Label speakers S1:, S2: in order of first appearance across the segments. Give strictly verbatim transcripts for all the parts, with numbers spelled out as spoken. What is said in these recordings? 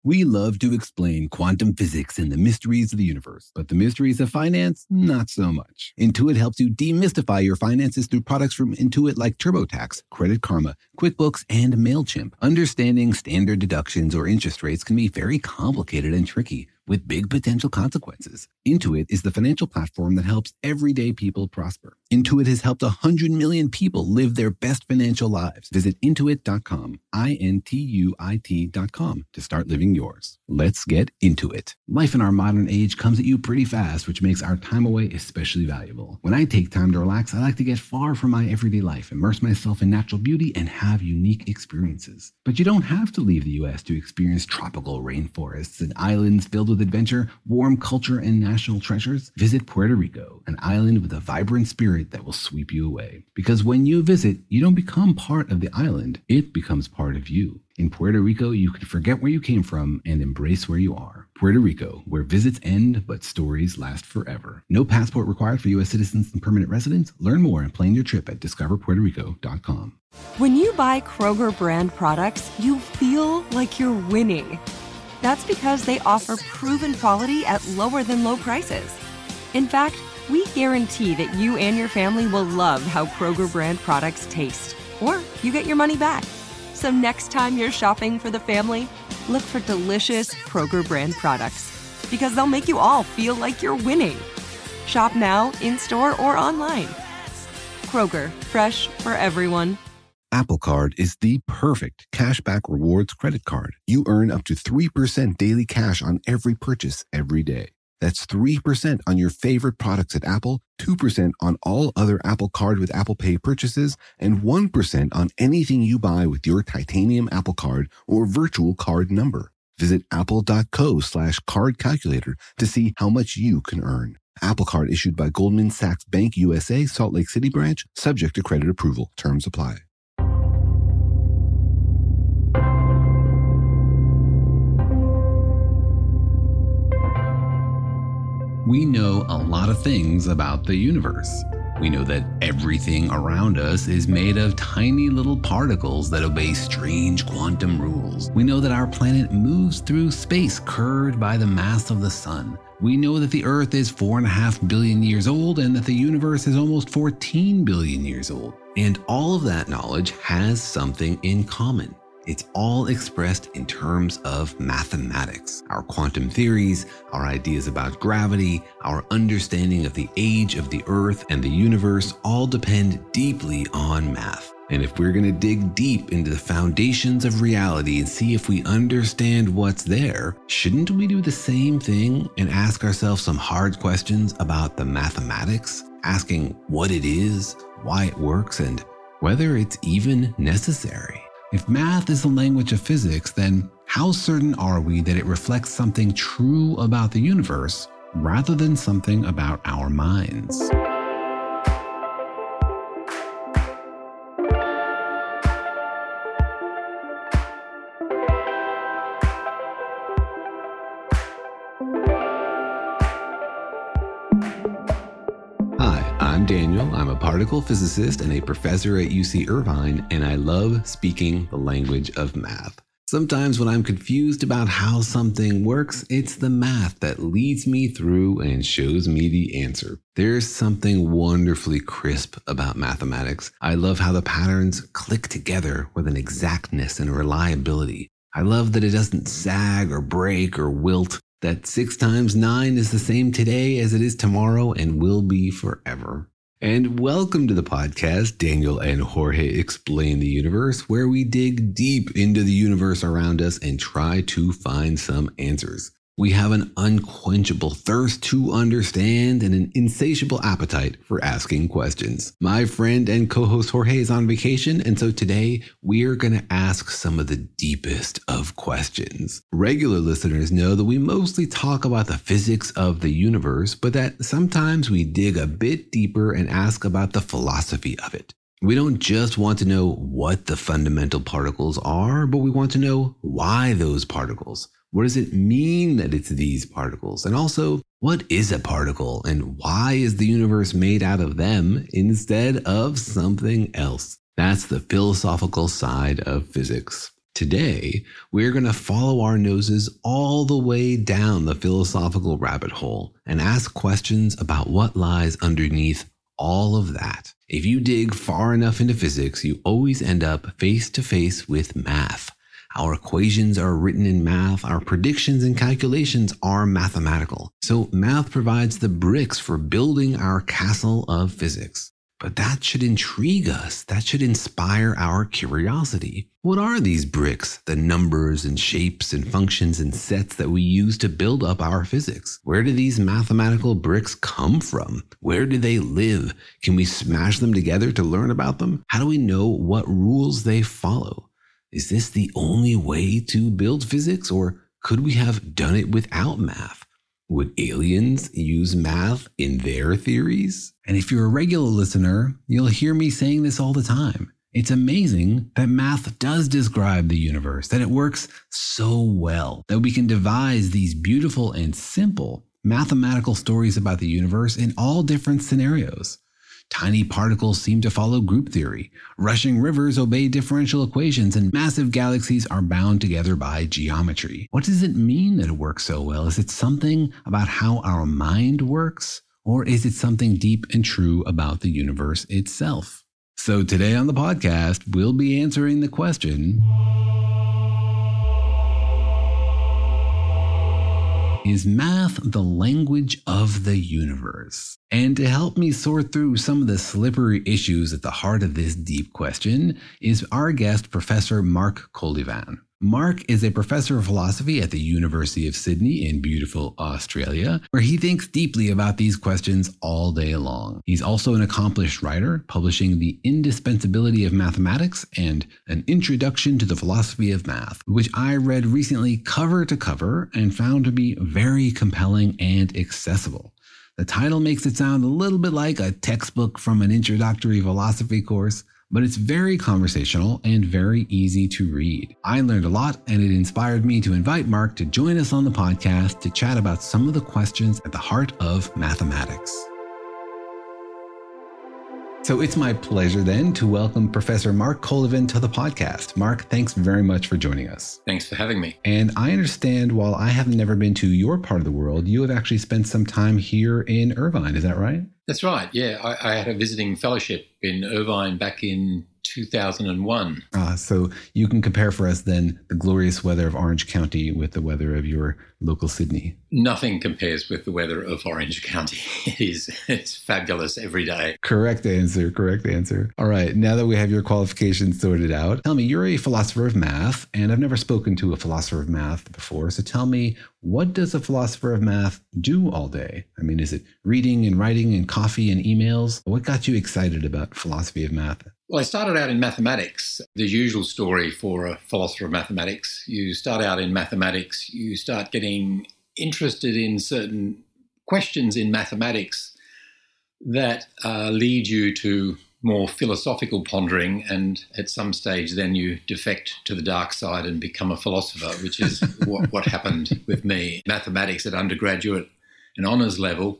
S1: We love to explain quantum physics and the mysteries of the universe, but the mysteries of finance, not so much. Intuit helps you demystify your finances through products from Intuit like TurboTax, Credit Karma, QuickBooks, and MailChimp. Understanding standard deductions or interest rates can be very complicated and tricky, with big potential consequences. Intuit is the financial platform that helps everyday people prosper. Intuit has helped one hundred million people live their best financial lives. Visit intuit dot com, I N T U I T dot com, to start living yours. Let's get into it. Life in our modern age comes at you pretty fast, which makes our time away especially valuable. When I take time to relax, I like to get far from my everyday life, immerse myself in natural beauty, and have unique experiences. But you don't have to leave the U S to experience tropical rainforests and islands filled with adventure, warm culture, and national treasures. Visit Puerto Rico, an island with a vibrant spirit that will sweep you away. Because when you visit, you don't become part of the island, it becomes part of you. In Puerto Rico, you can forget where you came from and embrace where you are. Puerto Rico, where visits end, but stories last forever. No passport required for U S citizens and permanent residents. Learn more and plan your trip at discover puerto rico dot com.
S2: When you buy Kroger brand products, you feel like you're winning. That's because they offer proven quality at lower than low prices. In fact, we guarantee that you and your family will love how Kroger brand products taste, or you get your money back. So next time you're shopping for the family, look for delicious Kroger brand products, because they'll make you all feel like you're winning. Shop now, in-store, or online. Kroger, fresh for everyone.
S1: Apple Card is the perfect cashback rewards credit card. You earn up to three percent daily cash on every purchase every day. That's three percent on your favorite products at Apple, two percent on all other Apple Card with Apple Pay purchases, and one percent on anything you buy with your titanium Apple Card or virtual card number. Visit apple.co slash card calculator to see how much you can earn. Apple Card issued by Goldman Sachs Bank U S A, Salt Lake City branch, subject to credit approval. Terms apply. We know a lot of things about the universe. We know that everything around us is made of tiny little particles that obey strange quantum rules. We know that our planet moves through space curved by the mass of the sun. We know that the Earth is four and a half billion years old and that the universe is almost fourteen billion years old. And all of that knowledge has something in common. It's all expressed in terms of mathematics. Our quantum theories, our ideas about gravity, our understanding of the age of the Earth and the universe all depend deeply on math. And if we're going to dig deep into the foundations of reality and see if we understand what's there, shouldn't we do the same thing and ask ourselves some hard questions about the mathematics, asking what it is, why it works, and whether it's even necessary? If math is the language of physics, then how certain are we that it reflects something true about the universe rather than something about our minds? I'm Daniel. I'm a particle physicist and a professor at U C Irvine, and I love speaking the language of math. Sometimes when I'm confused about how something works, it's the math that leads me through and shows me the answer. There's something wonderfully crisp about mathematics. I love how the patterns click together with an exactness and reliability. I love that it doesn't sag or break or wilt, that six times nine is the same today as it is tomorrow and will be forever. And welcome to the podcast, Daniel and Jorge Explain the Universe, where we dig deep into the universe around us and try to find some answers. We have an unquenchable thirst to understand and an insatiable appetite for asking questions. My friend and co-host Jorge is on vacation, and so today we're going to ask some of the deepest of questions. Regular listeners know that we mostly talk about the physics of the universe, but that sometimes we dig a bit deeper and ask about the philosophy of it. We don't just want to know what the fundamental particles are, but we want to know why those particles. What does it mean that it's these particles? And also, what is a particle and why is the universe made out of them instead of something else? That's the philosophical side of physics. Today, we're going to follow our noses all the way down the philosophical rabbit hole and ask questions about what lies underneath all of that. If you dig far enough into physics, you always end up face to face with math. Our equations are written in math, our predictions and calculations are mathematical. So math provides the bricks for building our castle of physics. But that should intrigue us. That should inspire our curiosity. What are these bricks, the numbers and shapes and functions and sets that we use to build up our physics? Where do these mathematical bricks come from? Where do they live? Can we smash them together to learn about them? How do we know what rules they follow? Is this the only way to build physics, or could we have done it without math? Would aliens use math in their theories? And if you're a regular listener, you'll hear me saying this all the time. It's amazing that math does describe the universe, that it works so well, that we can devise these beautiful and simple mathematical stories about the universe in all different scenarios. Tiny particles seem to follow group theory. Rushing rivers obey differential equations, and massive galaxies are bound together by geometry. What does it mean that it works so well? Is it something about how our mind works? Or is it something deep and true about the universe itself? So today on the podcast, we'll be answering the question: is math the language of the universe? And to help me sort through some of the slippery issues at the heart of this deep question is our guest, Professor Mark Kolyvan. Mark is a professor of philosophy at the University of Sydney in beautiful Australia, where he thinks deeply about these questions all day long. He's also an accomplished writer, publishing The Indispensability of Mathematics and An Introduction to the Philosophy of Math, which I read recently cover to cover and found to be very compelling and accessible. The title makes it sound a little bit like a textbook from an introductory philosophy course, but it's very conversational and very easy to read. I learned a lot, and it inspired me to invite Mark to join us on the podcast to chat about some of the questions at the heart of mathematics. So it's my pleasure then to welcome Professor Mark Kolyvan to the podcast. Mark, thanks very much for joining us.
S3: Thanks for having me.
S1: And I understand while I have never been to your part of the world, you have actually spent some time here in Irvine. Is that right?
S3: That's right. Yeah, I, I had a visiting fellowship in Irvine back in two thousand one.
S1: Ah, so you can compare for us then the glorious weather of Orange County with the weather of your local Sydney.
S3: Nothing compares with the weather of Orange County. It is it's fabulous every day.
S1: Correct answer, correct answer. All right, now that we have your qualifications sorted out, tell me, you're a philosopher of math, and I've never spoken to a philosopher of math before, so tell me, what does a philosopher of math do all day? I mean, is it reading and writing and coffee and emails? What got you excited about philosophy of math?
S3: Well, I started out in mathematics. The usual story for a philosopher of mathematics. You start out in mathematics, you start getting interested in certain questions in mathematics that uh, lead you to more philosophical pondering, and at some stage then you defect to the dark side and become a philosopher, which is what, what happened with me. Mathematics at undergraduate and honours level,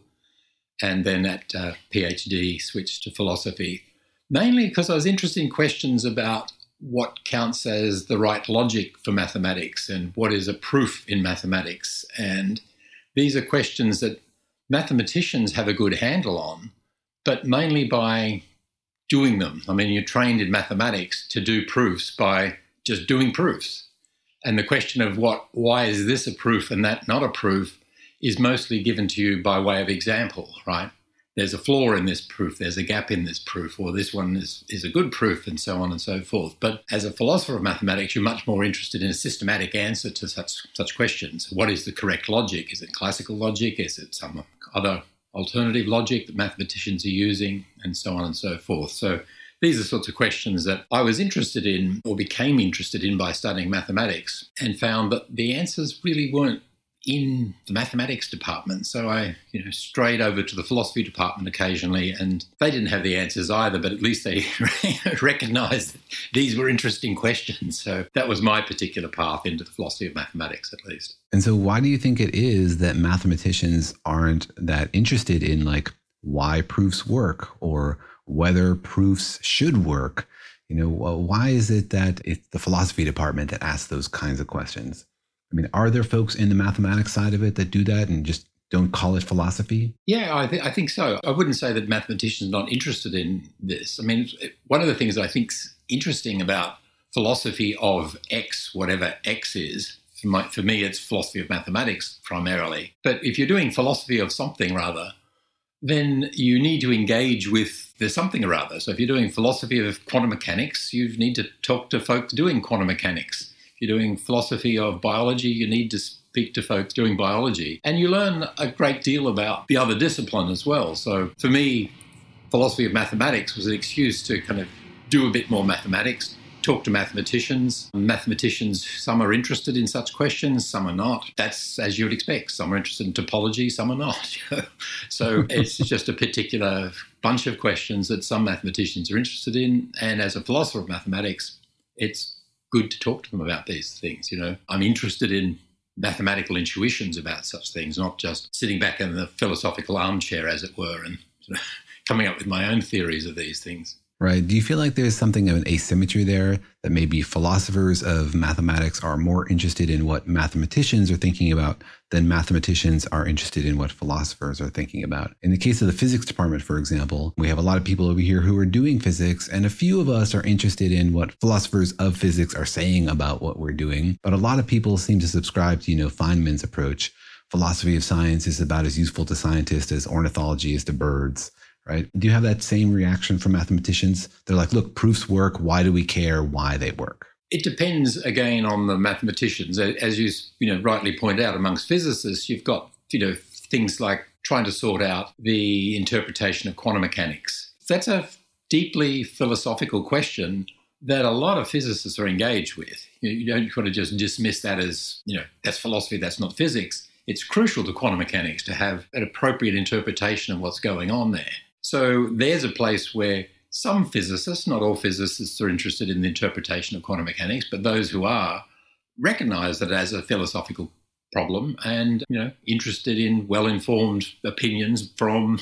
S3: and then at uh, PhD switched to philosophy. Mainly because I was interested in questions about what counts as the right logic for mathematics and what is a proof in mathematics. And these are questions that mathematicians have a good handle on, but mainly by doing them. I mean, you're trained in mathematics to do proofs by just doing proofs. And the question of what, why is this a proof and that not a proof is mostly given to you by way of example, right? There's a flaw in this proof, there's a gap in this proof, or this one is, is a good proof, and so on and so forth. But as a philosopher of mathematics, you're much more interested in a systematic answer to such, such questions. What is the correct logic? Is it classical logic? Is it some other alternative logic that mathematicians are using, and so on and so forth? So these are sorts of questions that I was interested in, or became interested in, by studying mathematics, and found that the answers really weren't in the mathematics department. So I, you know, strayed over to the philosophy department occasionally, and they didn't have the answers either, but at least they recognized that these were interesting questions. So that was my particular path into the philosophy of mathematics, at least.
S1: And so why do you think it is that mathematicians aren't that interested in like why proofs work or whether proofs should work? You know, why is it that it's the philosophy department that asks those kinds of questions? I mean, are there folks in the mathematics side of it that do that and just don't call it philosophy?
S3: Yeah, I, th- I think so. I wouldn't say that mathematicians are not interested in this. I mean, one of the things that I think's interesting about philosophy of X, whatever X is, for, my, for me, it's philosophy of mathematics primarily. But if you're doing philosophy of something rather, then you need to engage with the something or other. So if you're doing philosophy of quantum mechanics, you need to talk to folks doing quantum mechanics. If you're doing philosophy of biology, you need to speak to folks doing biology. And you learn a great deal about the other discipline as well. So for me, philosophy of mathematics was an excuse to kind of do a bit more mathematics, talk to mathematicians. Mathematicians, some are interested in such questions, some are not. That's as you would expect. Some are interested in topology, some are not. So it's just a particular bunch of questions that some mathematicians are interested in. And as a philosopher of mathematics, it's good to talk to them about these things. You know, I'm interested in mathematical intuitions about such things, not just sitting back in the philosophical armchair, as it were, and sort of coming up with my own theories of these things.
S1: Right. Do you feel like there's something of an asymmetry there, that maybe philosophers of mathematics are more interested in what mathematicians are thinking about than mathematicians are interested in what philosophers are thinking about? In the case of the physics department, for example, we have a lot of people over here who are doing physics, and a few of us are interested in what philosophers of physics are saying about what we're doing. But a lot of people seem to subscribe to, you know, Feynman's approach. Philosophy of science is about as useful to scientists as ornithology is to birds. Right? Do you have that same reaction from mathematicians? They're like, look, proofs work. Why do we care why they work?
S3: It depends, again, on the mathematicians. As you, you know, rightly point out, amongst physicists, you've got, you know, things like trying to sort out the interpretation of quantum mechanics. That's a deeply philosophical question that a lot of physicists are engaged with. You, you don't want to just dismiss that as, you know, that's philosophy, that's not physics. It's crucial to quantum mechanics to have an appropriate interpretation of what's going on there. So there's a place where some physicists, not all physicists are interested in the interpretation of quantum mechanics, but those who are recognize it as a philosophical problem and, you know, interested in well-informed opinions from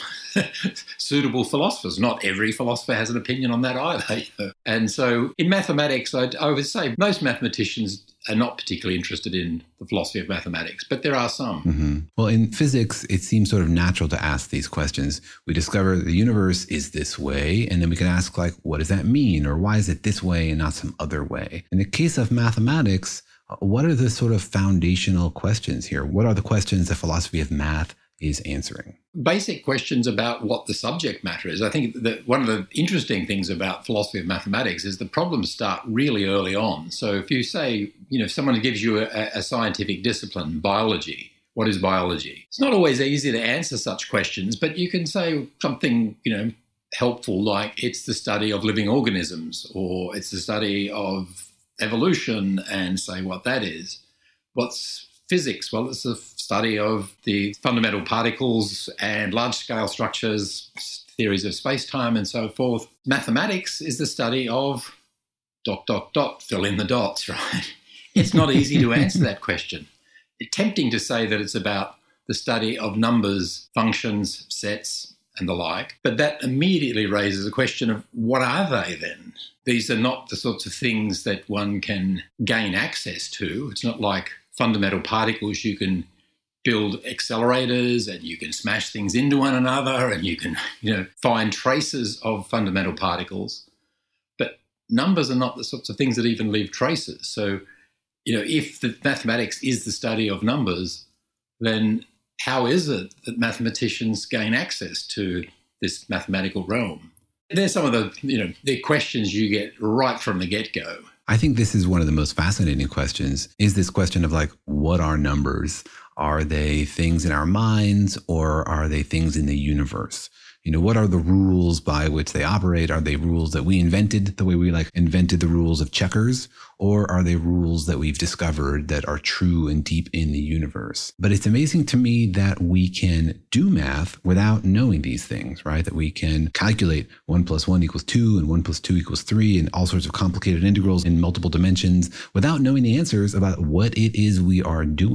S3: suitable philosophers. Not every philosopher has an opinion on that either. You know? And so in mathematics, I'd, I would say most mathematicians are not particularly interested in the philosophy of mathematics, but there are some.
S1: Mm-hmm. Well, in physics, it seems sort of natural to ask these questions. We discover the universe is this way, and then we can ask, like, what does that mean? Or why is it this way and not some other way? In the case of mathematics, what are the sort of foundational questions here? What are the questions the philosophy of math is answering?
S3: Basic questions about what the subject matter is. I think that one of the interesting things about philosophy of mathematics is the problems start really early on. So if you say, you know, if someone gives you a, a scientific discipline, biology, what is biology? It's not always easy to answer such questions, but you can say something, you know, helpful like it's the study of living organisms, or it's the study of evolution, and say what that is. What's physics? Well, it's the study of the fundamental particles and large-scale structures, theories of space-time, and so forth. Mathematics is the study of dot, dot, dot, fill in the dots, right? It's not easy to answer that question. It's tempting to say that it's about the study of numbers, functions, sets, and the like, but that immediately raises a question of what are they then? These are not the sorts of things that one can gain access to. It's not like fundamental particles. You can build accelerators and you can smash things into one another and you can, you know, find traces of fundamental particles. But numbers are not the sorts of things that even leave traces. So, you know, if the mathematics is the study of numbers, then how is it that mathematicians gain access to this mathematical realm? There's some of the, you know, the questions you get right from the get-go.
S1: I think this is one of the most fascinating questions, is this question of like, what are numbers? Are they things in our minds, or are they things in the universe? You know, what are the rules by which they operate? Are they rules that we invented the way we like invented the rules of checkers? Or are they rules that we've discovered that are true and deep in the universe? But it's amazing to me that we can do math without knowing these things, right? That we can calculate one plus one equals two and one plus two equals three and all sorts of complicated integrals in multiple dimensions without knowing the answers about what it is we are doing.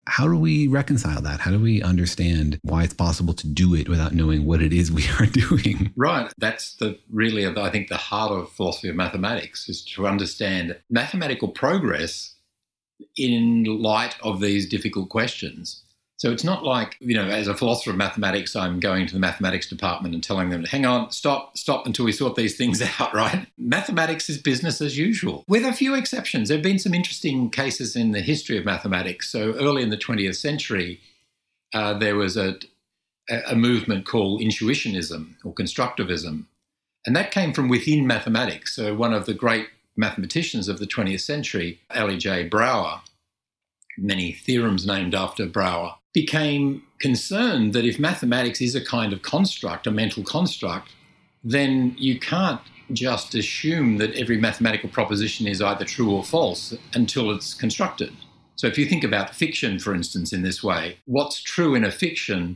S1: How do we reconcile that? How do we understand why it's possible to do it without knowing what it is we are doing?
S3: Right. That's the really, I think, the heart of philosophy of mathematics is to understand mathematical progress in light of these difficult questions. So it's not like, you know, as a philosopher of mathematics, I'm going to the mathematics department and telling them, hang on, stop, stop until we sort these things out, right? Mathematics is business as usual, with a few exceptions. There have been some interesting cases in the history of mathematics. So early in the twentieth century, uh, there was a, a movement called intuitionism or constructivism, and that came from within mathematics. So one of the great mathematicians of the twentieth century, L E J Brouwer, many theorems named after Brouwer, became concerned that if mathematics is a kind of construct, a mental construct, then you can't just assume that every mathematical proposition is either true or false until it's constructed. So if you think about fiction, for instance, in this way, what's true in a fiction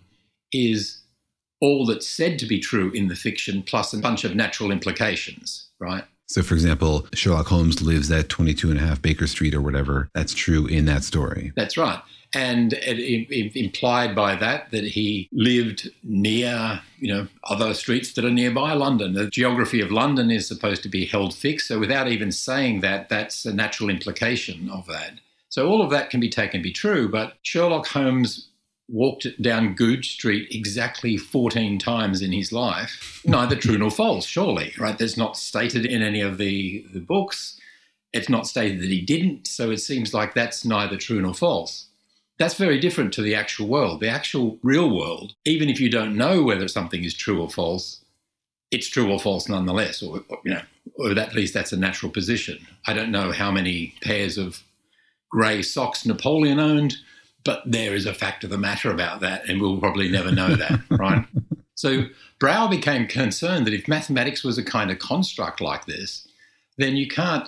S3: is all that's said to be true in the fiction plus a bunch of natural implications, right?
S1: So, for example, Sherlock Holmes lives at twenty-two and a half Baker Street or whatever. That's true in that story.
S3: That's right. And it, it implied by that that he lived near, you know, other streets that are nearby London. The geography of London is supposed to be held fixed. So without even saying that, that's a natural implication of that. So all of that can be taken to be true. But Sherlock Holmes walked down Goodge Street exactly fourteen times in his life. Neither true nor false, surely, right? That's not stated in any of the, the books. It's not stated that he didn't. So it seems like that's neither true nor false. That's very different to the actual world. The actual real world, even if you don't know whether something is true or false, it's true or false nonetheless, or, or you know, or at least that's a natural position. I don't know how many pairs of grey socks Napoleon owned, but there is a fact of the matter about that, and we'll probably never know that, right? So Brouwer became concerned that if mathematics was a kind of construct like this, then you can't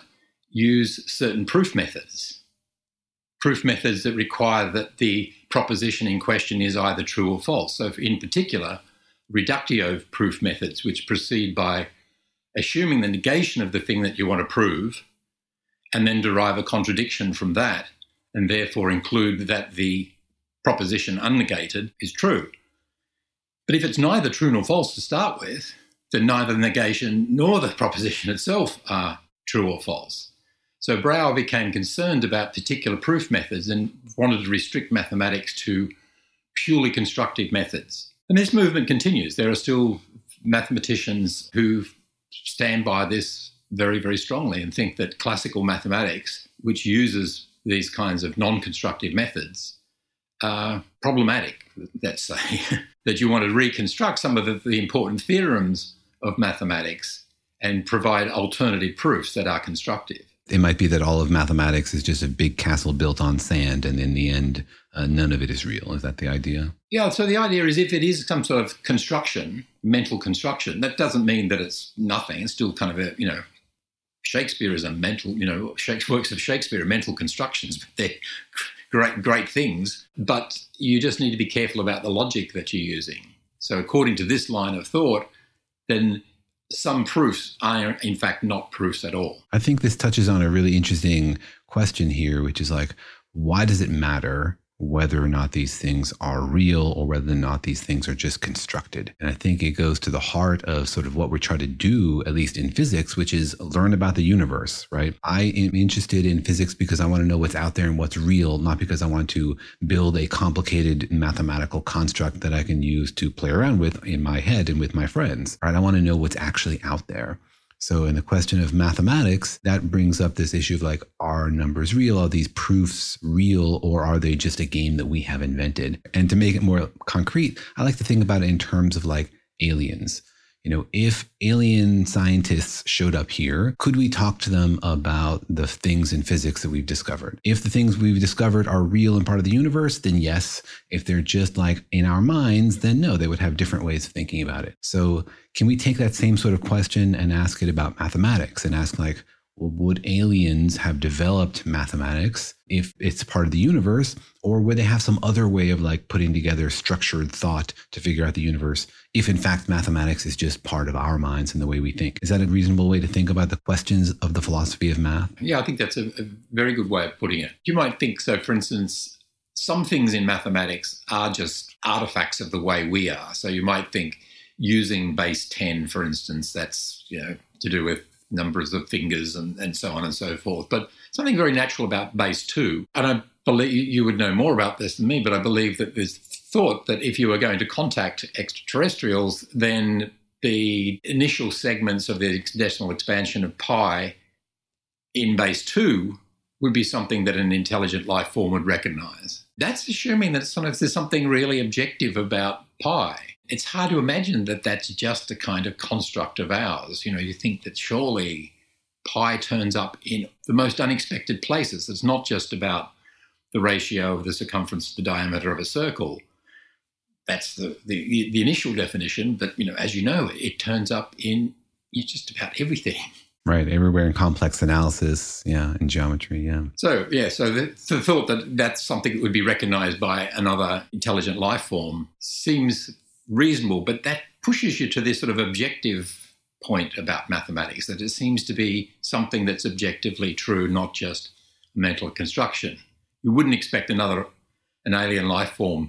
S3: use certain proof methods. Proof methods that require that the proposition in question is either true or false. So in particular, reductio proof methods, which proceed by assuming the negation of the thing that you want to prove and then derive a contradiction from that and therefore include that the proposition unnegated is true. But if it's neither true nor false to start with, then neither the negation nor the proposition itself are true or false. So Brouwer became concerned about particular proof methods and wanted to restrict mathematics to purely constructive methods. And this movement continues. There are still mathematicians who stand by this very, very strongly and think that classical mathematics, which uses these kinds of non-constructive methods, are problematic, let's say. That you want to reconstruct some of the, the important theorems of mathematics and provide alternative proofs that are constructive.
S1: It might be that all of mathematics is just a big castle built on sand, and in the end, uh, none of it is real. Is that the idea?
S3: Yeah, so the idea is if it is some sort of construction, mental construction, that doesn't mean that it's nothing. It's still kind of a, you know, Shakespeare is a mental, you know, works of Shakespeare are mental constructions, but they're great, great things. But you just need to be careful about the logic that you're using. So according to this line of thought, then some proofs are, in fact, not proofs at all.
S1: I think this touches on a really interesting question here, which is like, why does it matter whether or not these things are real or whether or not these things are just constructed? And I think it goes to the heart of sort of what we're trying to do, at least in physics, which is learn about the universe, right? I am interested in physics because I want to know what's out there and what's real, not because I want to build a complicated mathematical construct that I can use to play around with in my head and with my friends, right? I want to know what's actually out there. So in the question of mathematics, that brings up this issue of like, are numbers real? Are these proofs real, or are they just a game that we have invented? And to make it more concrete, I like to think about it in terms of like aliens. You know, if alien scientists showed up here, could we talk to them about the things in physics that we've discovered? If the things we've discovered are real and part of the universe, then yes. If they're just like in our minds, then no, they would have different ways of thinking about it. So can we take that same sort of question and ask it about mathematics and ask like, well, would aliens have developed mathematics if it's part of the universe, or would they have some other way of like putting together structured thought to figure out the universe if in fact mathematics is just part of our minds and the way we think? Is that a reasonable way to think about the questions of the philosophy of math?
S3: Yeah, I think that's a, a very good way of putting it. You might think, so for instance, some things in mathematics are just artifacts of the way we are. So you might think using base ten, for instance, that's, you know, to do with numbers of fingers and, and so on and so forth. But something very natural about base two, and I believe you would know more about this than me, but I believe that there's thought that if you were going to contact extraterrestrials, then the initial segments of the decimal expansion of pi in base two would be something that an intelligent life form would recognize. That's assuming that sometimes there's something really objective about pi. It's hard to imagine that that's just a kind of construct of ours. You know, you think that surely pi turns up in the most unexpected places. It's not just about the ratio of the circumference to the diameter of a circle. That's the, the, the initial definition. But, you know, as you know, it turns up in just about everything.
S1: Right, everywhere in complex analysis, yeah, in geometry, yeah.
S3: So, yeah, so the, the thought that that's something that would be recognized by another intelligent life form seems reasonable, but that pushes you to this sort of objective point about mathematics, that it seems to be something that's objectively true, not just mental construction. You wouldn't expect another, an alien life form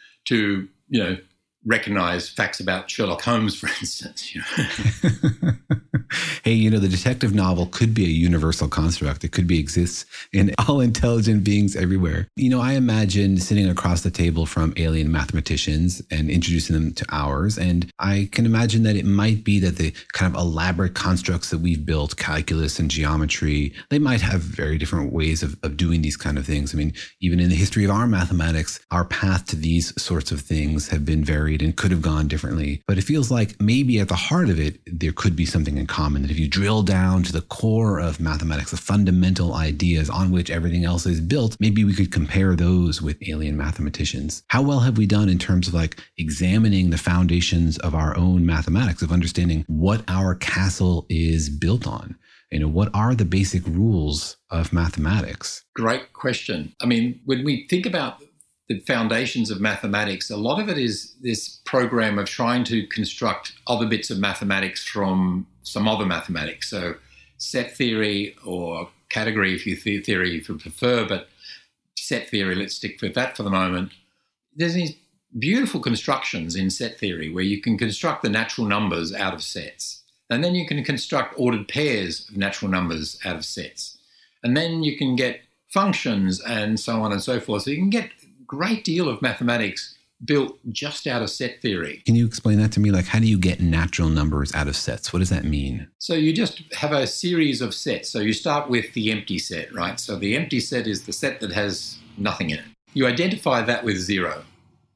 S3: to, you know, recognize facts about Sherlock Holmes, for instance. You know?
S1: Hey, you know, the detective novel could be a universal construct. It could be exists in all intelligent beings everywhere. You know, I imagine sitting across the table from alien mathematicians and introducing them to ours. And I can imagine that it might be that the kind of elaborate constructs that we've built, calculus and geometry, they might have very different ways of, of doing these kind of things. I mean, even in the history of our mathematics, our path to these sorts of things have been varied and could have gone differently. But it feels like maybe at the heart of it, there could be something in common, that if you drill down to the core of mathematics, the fundamental ideas on which everything else is built, maybe we could compare those with alien mathematicians. How well have we done in terms of like examining the foundations of our own mathematics, of understanding what our castle is built on? You know, what are the basic rules of mathematics?
S3: Great question. I mean, when we think about the foundations of mathematics, a lot of it is this program of trying to construct other bits of mathematics from some other mathematics. So set theory, or category if you th- theory if you prefer, but set theory, let's stick with that for the moment. There's these beautiful constructions in set theory where you can construct the natural numbers out of sets. And then you can construct ordered pairs of natural numbers out of sets. And then you can get functions and so on and so forth. So you can get great deal of mathematics built just out of set theory.
S1: Can you explain that to me? Like, how do you get natural numbers out of sets? What does that mean?
S3: So you just have a series of sets. So you start with the empty set, right? So the empty set is the set that has nothing in it. You identify that with zero.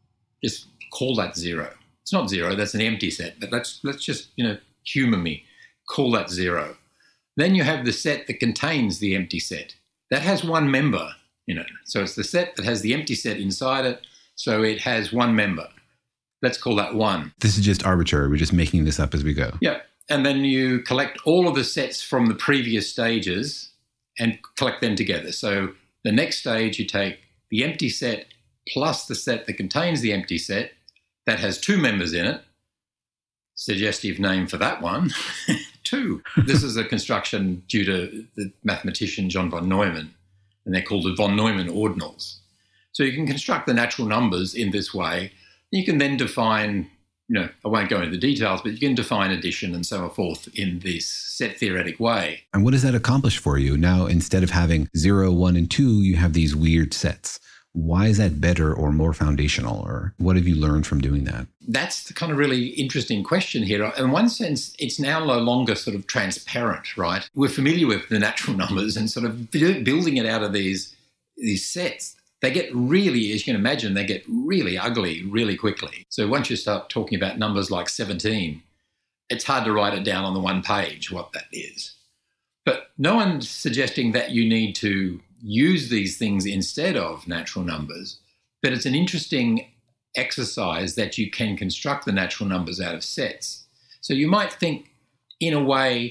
S3: Just call that zero. It's not zero, that's an empty set, but let's let's just, you know, humor me. Call that zero. Then you have the set that contains the empty set. That has one member. You know, so it's the set that has the empty set inside it, so it has one member. Let's call that one.
S1: This is just arbitrary. We're just making this up as we go.
S3: Yeah, and then you collect all of the sets from the previous stages and collect them together. So the next stage, you take the empty set plus the set that contains the empty set that has two members in it. Suggestive name for that one, two. This is a construction due to the mathematician John von Neumann, and they're called the von Neumann ordinals. So you can construct the natural numbers in this way. You can then define, you know, I won't go into the details, but you can define addition and so forth in this set theoretic way.
S1: And what does that accomplish for you? Now, instead of having zero, one, and two, you have these weird sets. Why is that better or more foundational? Or what have you learned from doing that?
S3: That's the kind of really interesting question here. In one sense, it's now no longer sort of transparent, right? We're familiar with the natural numbers and sort of building it out of these, these sets. They get really, as you can imagine, they get really ugly really quickly. So once you start talking about numbers like seventeen, it's hard to write it down on the one page what that is. But no one's suggesting that you need to use these things instead of natural numbers, but it's an interesting exercise that you can construct the natural numbers out of sets. So you might think, in a way,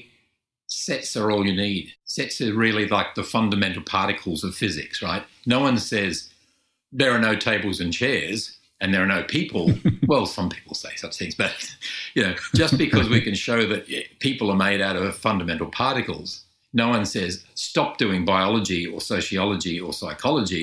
S3: sets are all you need. Sets are really like the fundamental particles of physics, right? No one says there are no tables and chairs and there are no people. Well, some people say such things, but you know, just because we can show that people are made out of fundamental particles, no one says stop doing biology or sociology or psychology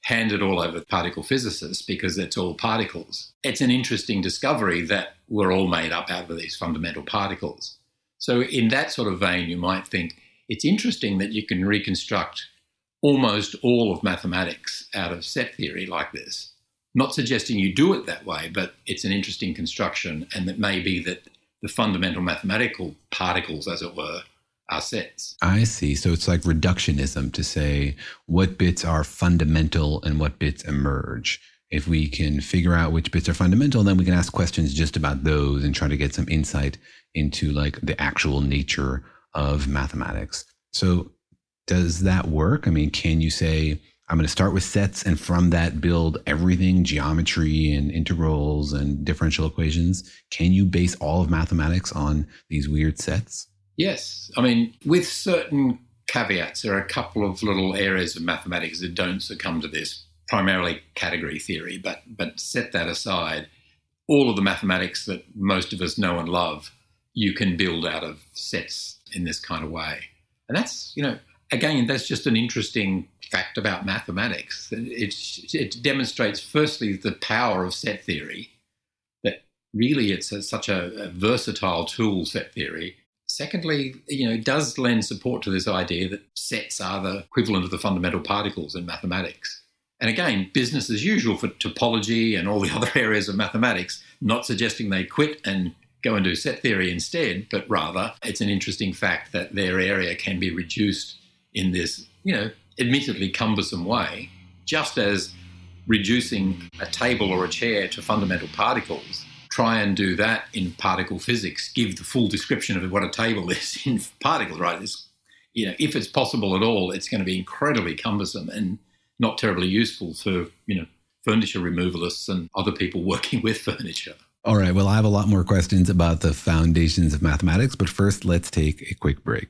S3: hand it all over to particle physicists because it's all particles. It's an interesting discovery that we're all made up out of these fundamental particles. So in that sort of vein, you might think it's interesting that you can reconstruct almost all of mathematics out of set theory like this. Not suggesting you do it that way, but it's an interesting construction, and it may be that the fundamental mathematical particles, as it were, are sets.
S1: I see. So it's like reductionism to say what bits are fundamental and what bits emerge. If we can figure out which bits are fundamental, then we can ask questions just about those and try to get some insight into like the actual nature of mathematics. So does that work? I mean, can you say, I'm going to start with sets and from that build everything, geometry and integrals and differential equations? Can you base all of mathematics on these weird sets?
S3: Yes. I mean, with certain caveats, there are a couple of little areas of mathematics that don't succumb to this, primarily category theory, but but set that aside. All of the mathematics that most of us know and love, you can build out of sets in this kind of way. And that's, you know, again, that's just an interesting fact about mathematics. It, it demonstrates, firstly, the power of set theory, that really it's a, such a, a versatile tool, set theory. Secondly, you know, it does lend support to this idea that sets are the equivalent of the fundamental particles in mathematics. And again, business as usual for topology and all the other areas of mathematics, not suggesting they quit and go and do set theory instead, but rather it's an interesting fact that their area can be reduced in this, you know, admittedly cumbersome way, just as reducing a table or a chair to fundamental particles. Try and do that in particle physics, give the full description of what a table is in particles, right? It's, you know, if it's possible at all, it's going to be incredibly cumbersome and not terribly useful for, you know, furniture removalists and other people working with furniture.
S1: All right. Well, I have a lot more questions about the foundations of mathematics, but first let's take a quick break.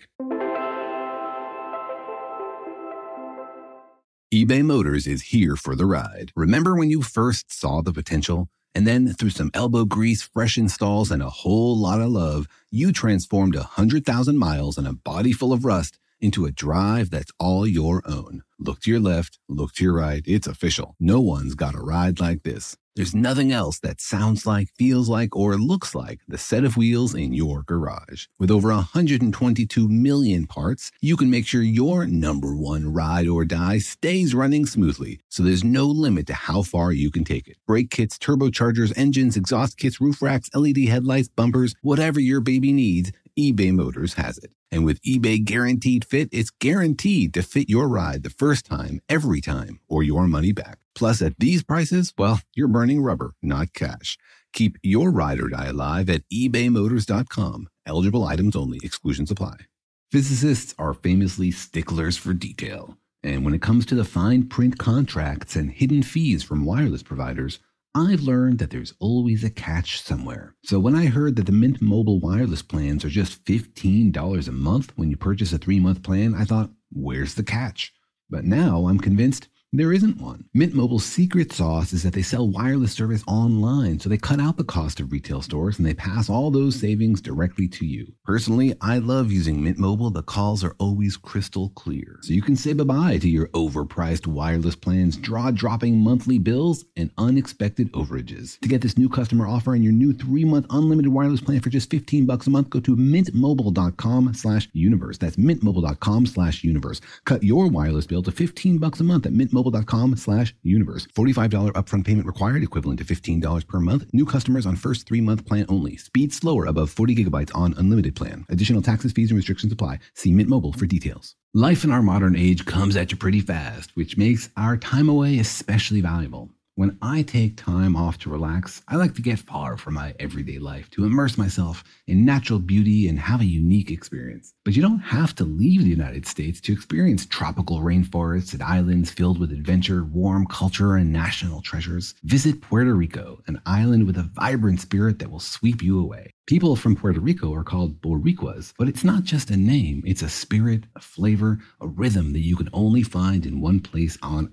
S1: eBay Motors is here for the ride. Remember when you first saw the potential? And then through some elbow grease, fresh installs, and a whole lot of love, you transformed one hundred thousand miles and a body full of rust into a drive that's all your own. Look to your left, look to your right. It's official. No one's got a ride like this. There's nothing else that sounds like, feels like, or looks like the set of wheels in your garage. With over one hundred twenty-two million parts, you can make sure your number one ride or die stays running smoothly, so there's no limit to how far you can take it. Brake kits, turbochargers, engines, exhaust kits, roof racks, L E D headlights, bumpers, whatever your baby needs, eBay Motors has it. And with eBay Guaranteed Fit, it's guaranteed to fit your ride the first time, every time, or your money back. Plus, at these prices, well, you're burning rubber, not cash. Keep your ride or die alive at ebay motors dot com. Eligible items only. Exclusions apply. Physicists are famously sticklers for detail. And when it comes to the fine print contracts and hidden fees from wireless providers, I've learned that there's always a catch somewhere. So when I heard that the Mint Mobile wireless plans are just fifteen dollars a month when you purchase a three-month plan, I thought, where's the catch? But now I'm convinced there isn't one. Mint Mobile's secret sauce is that they sell wireless service online, so they cut out the cost of retail stores and they pass all those savings directly to you. Personally, I love using Mint Mobile. The calls are always crystal clear, so you can say bye-bye to your overpriced wireless plans, jaw-dropping monthly bills, and unexpected overages. To get this new customer offer and your new three-month unlimited wireless plan for just fifteen bucks a month, go to mintmobile.com slash universe. That's mintmobile.com slash universe. Cut your wireless bill to fifteen bucks a month at mintmobile.com slash universe. forty-five dollars upfront payment required, equivalent to fifteen dollars per month. New customers on first three-month plan only. Speed slower above forty gigabytes on unlimited plan. Additional taxes, fees, and restrictions apply. See Mint Mobile for details. Life in our modern age comes at you pretty fast, which makes our time away especially valuable. When I take time off to relax, I like to get far from my everyday life, to immerse myself in natural beauty and have a unique experience. But you don't have to leave the United States to experience tropical rainforests and islands filled with adventure, warm culture, and national treasures. Visit Puerto Rico, an island with a vibrant spirit that will sweep you away. People from Puerto Rico are called Boricuas, but it's not just a name. It's a spirit, a flavor, a rhythm that you can only find in one place on Earth.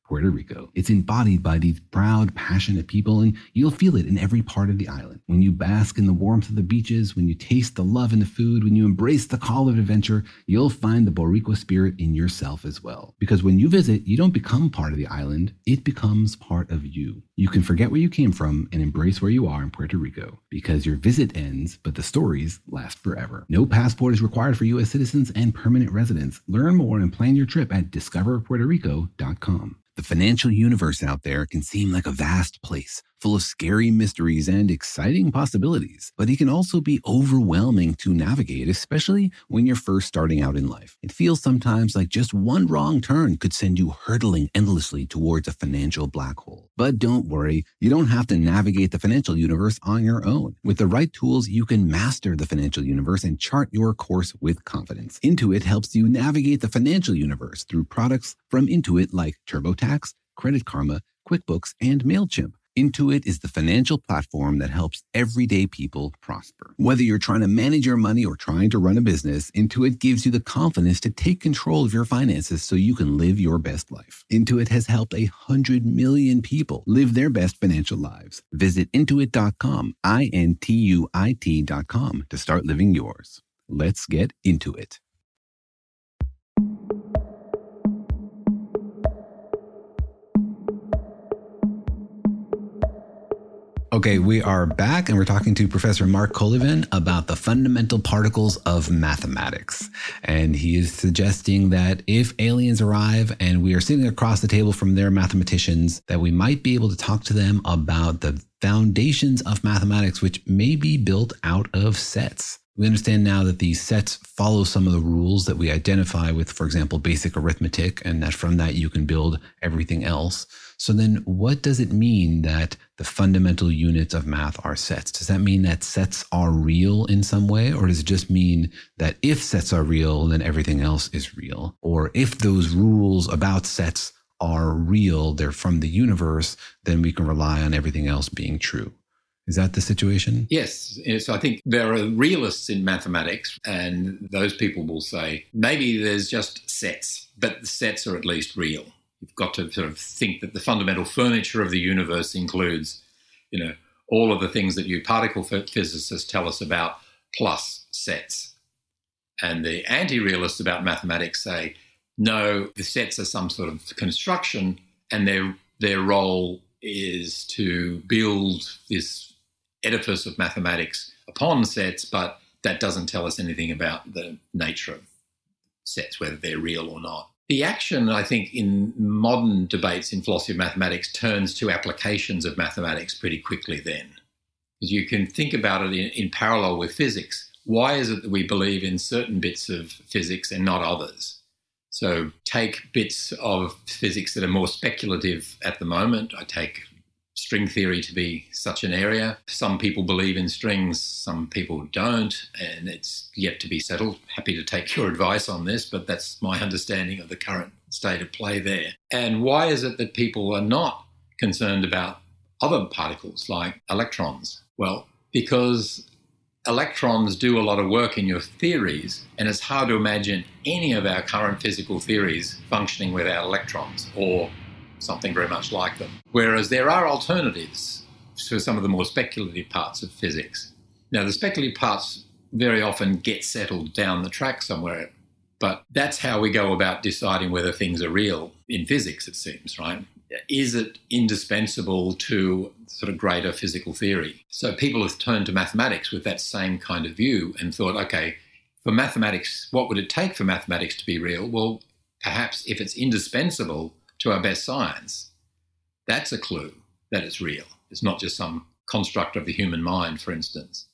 S1: Puerto Rico. It's embodied by these proud, passionate people, and you'll feel it in every part of the island. When you bask in the warmth of the beaches, when you taste the love in the food, when you embrace the call of adventure, you'll find the Boricua spirit in yourself as well. Because when you visit, you don't become part of the island, it becomes part of you. You can forget where you came from and embrace where you are in Puerto Rico, because your visit ends, but the stories last forever. No passport is required for U S citizens and permanent residents. Learn more and plan your trip at discover puerto rico dot com. The financial universe out there can seem like a vast place, full of scary mysteries and exciting possibilities, but it can also be overwhelming to navigate, especially when you're first starting out in life. It feels sometimes like just one wrong turn could send you hurtling endlessly towards a financial black hole. But don't worry, you don't have to navigate the financial universe on your own. With the right tools, you can master the financial universe and chart your course with confidence. Intuit helps you navigate the financial universe through products from Intuit like TurboTax, Credit Karma, QuickBooks, and MailChimp. Intuit is the financial platform that helps everyday people prosper. Whether you're trying to manage your money or trying to run a business, Intuit gives you the confidence to take control of your finances so you can live your best life. Intuit has helped a hundred million people live their best financial lives. Visit intuit dot com, I N T U I T dot com to start living yours. Let's get into it. Okay, we are back and we're talking to Professor Mark Kolyvan about the fundamental particles of mathematics. And he is suggesting that if aliens arrive and we are sitting across the table from their mathematicians, that we might be able to talk to them about the foundations of mathematics, which may be built out of sets. We understand now that these sets follow some of the rules that we identify with, for example, basic arithmetic, and that from that you can build everything else. So then what does it mean that the fundamental units of math are sets? Does that mean that sets are real in some way? Or does it just mean that if sets are real, then everything else is real? Or if those rules about sets are real, they're from the universe, then we can rely on everything else being true. Is that the situation?
S3: Yes. So I think there are realists in mathematics, and those people will say, maybe there's just sets, but the sets are at least real. You've got to sort of think that the fundamental furniture of the universe includes, you know, all of the things that you particle physicists tell us about, plus sets. And the anti-realists about mathematics say, no, the sets are some sort of construction, and their their role is to build this edifice of mathematics upon sets, but that doesn't tell us anything about the nature of sets, whether they're real or not. The action, I think, in modern debates in philosophy of mathematics turns to applications of mathematics pretty quickly then. Because you can think about it in, in parallel with physics. Why is it that we believe in certain bits of physics and not others? So take bits of physics that are more speculative at the moment. I take string theory to be such an area. Some people believe in strings, some people don't, and it's yet to be settled. Happy to take your advice on this, but that's my understanding of the current state of play there. And why is it that people are not concerned about other particles like electrons? Well, because electrons do a lot of work in your theories, and it's hard to imagine any of our current physical theories functioning without electrons or something very much like them. Whereas there are alternatives to some of the more speculative parts of physics. Now, the speculative parts very often get settled down the track somewhere, but that's how we go about deciding whether things are real in physics, it seems, right? Is it indispensable to sort of greater physical theory? So people have turned to mathematics with that same kind of view and thought, okay, for mathematics, what would it take for mathematics to be real? Well, perhaps if it's indispensable to our best science, that's a clue that it's real. It's not just some construct of the human mind, for instance.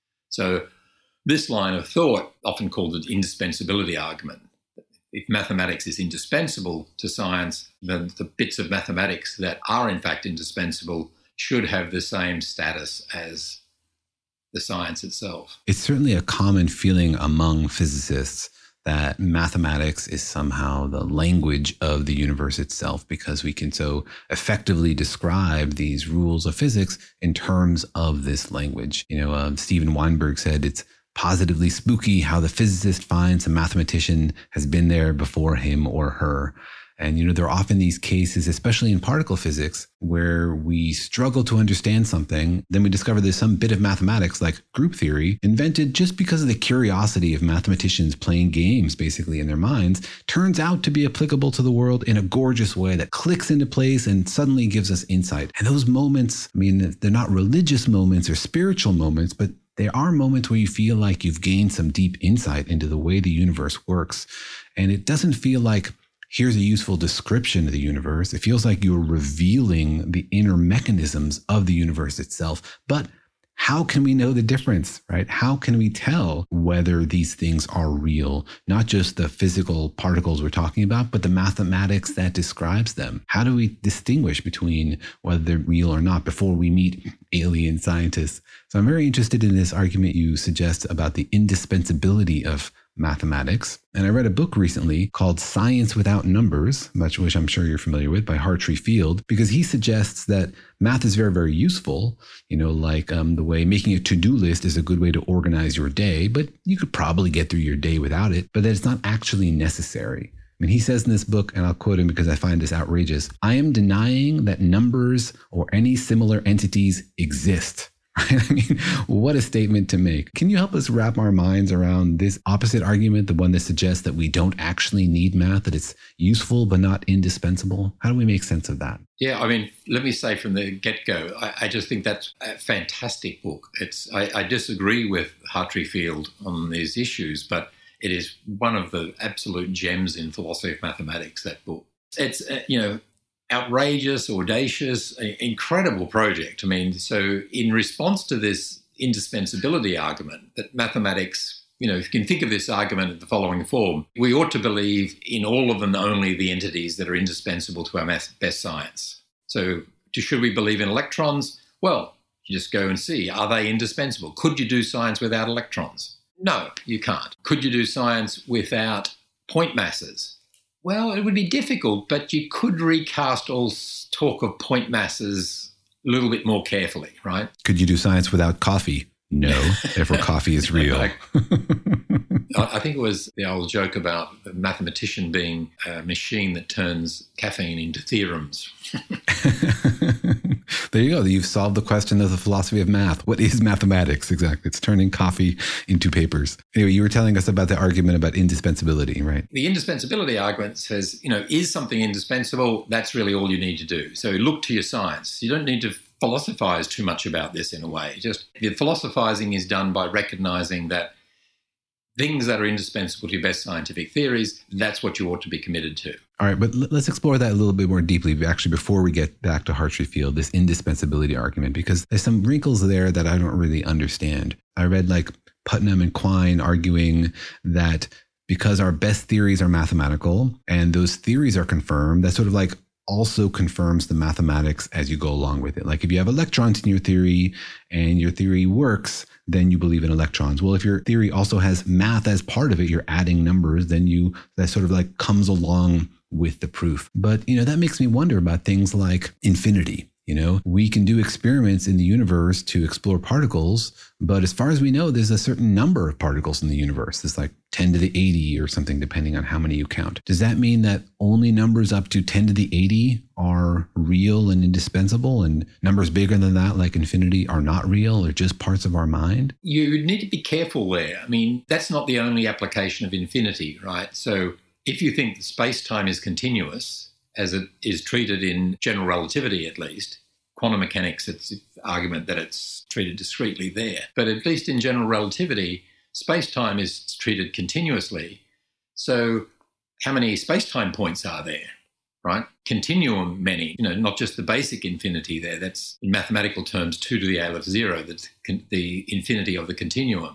S3: So this line of thought, often called the indispensability argument, if mathematics is indispensable to science, then the bits of mathematics that are in fact indispensable should have the same status as the science itself.
S1: It's certainly a common feeling among physicists that mathematics is somehow the language of the universe itself, because we can so effectively describe these rules of physics in terms of this language. You know, uh, Steven Weinberg said it's positively spooky how the physicist finds a mathematician has been there before him or her. And, you know, there are often these cases, especially in particle physics, where we struggle to understand something. Then we discover there's some bit of mathematics, like group theory, invented just because of the curiosity of mathematicians playing games, basically, in their minds, turns out to be applicable to the world in a gorgeous way that clicks into place and suddenly gives us insight. And those moments, I mean, they're not religious moments or spiritual moments, but there are moments where you feel like you've gained some deep insight into the way the universe works. And it doesn't feel like, here's a useful description of the universe. It feels like you're revealing the inner mechanisms of the universe itself. But how can we know the difference, right? How can we tell whether these things are real? Not just the physical particles we're talking about, but the mathematics that describes them. How do we distinguish between whether they're real or not before we meet alien scientists? So I'm very interested in this argument you suggest about the indispensability of mathematics. And I read a book recently called Science Without Numbers, much which I'm sure you're familiar with, by Hartree Field, because he suggests that math is very, very useful, you know, like um, the way making a to-do list is a good way to organize your day, but you could probably get through your day without it, but that it's not actually necessary. I mean, he says in this book, and I'll quote him because I find this outrageous, "I am denying that numbers or any similar entities exist." I mean, what a statement to make. Can you help us wrap our minds around this opposite argument, the one that suggests that we don't actually need math, that it's useful but not indispensable? How do we make sense of that?
S3: Yeah, I mean, let me say from the get-go, I, I just think that's a fantastic book. It's I, I disagree with Hartree Field on these issues, but it is one of the absolute gems in philosophy of mathematics, that book. It's, uh, you know, outrageous, audacious, incredible project. I mean, so in response to this indispensability argument that mathematics, you know, if you can think of this argument in the following form, we ought to believe in all of and only the entities that are indispensable to our math, best science. So should we believe in electrons? Well, you just go and see, are they indispensable? Could you do science without electrons? No, you can't. Could you do science without point masses? Well, it would be difficult, but you could recast all talk of point masses a little bit more carefully, right?
S1: Could you do science without coffee? No, therefore coffee is real.
S3: I think it was the old joke about the mathematician being a machine that turns caffeine into theorems.
S1: There you go. You've solved the question of the philosophy of math. What is mathematics? Exactly. It's turning coffee into papers. Anyway, you were telling us about the argument about indispensability, right?
S3: The indispensability argument says, you know, is something indispensable? That's really all you need to do. So look to your science. You don't need to philosophize too much about this in a way. Just the philosophizing is done by recognizing that things that are indispensable to your best scientific theories, that's what you ought to be committed to.
S1: All right, but let's explore that a little bit more deeply, actually, before we get back to Hartree Field, this indispensability argument, because there's some wrinkles there that I don't really understand. I read like Putnam and Quine arguing that because our best theories are mathematical and those theories are confirmed, that sort of like also confirms the mathematics as you go along with it. Like if you have electrons in your theory and your theory works, then you believe in electrons. Well, if your theory also has math as part of it, you're adding numbers, then you, that sort of like comes along with the proof. But, you know, that makes me wonder about things like infinity. You know, we can do experiments in the universe to explore particles, but as far as we know, there's a certain number of particles in the universe. It's like ten to the eighty or something, depending on how many you count. Does that mean that only numbers up to ten to the eighty are real and indispensable, and numbers bigger than that, like infinity, are not real or just parts of our mind?
S3: You need to be careful there. I mean, that's not the only application of infinity, right? So if you think space-time is continuous, as it is treated in general relativity at least, quantum mechanics, it's an argument that it's treated discretely there. But at least in general relativity, space-time is treated continuously. So how many space-time points are there, right? Continuum many, you know, not just the basic infinity there. That's in mathematical terms two to the aleph zero, that's the infinity of the continuum.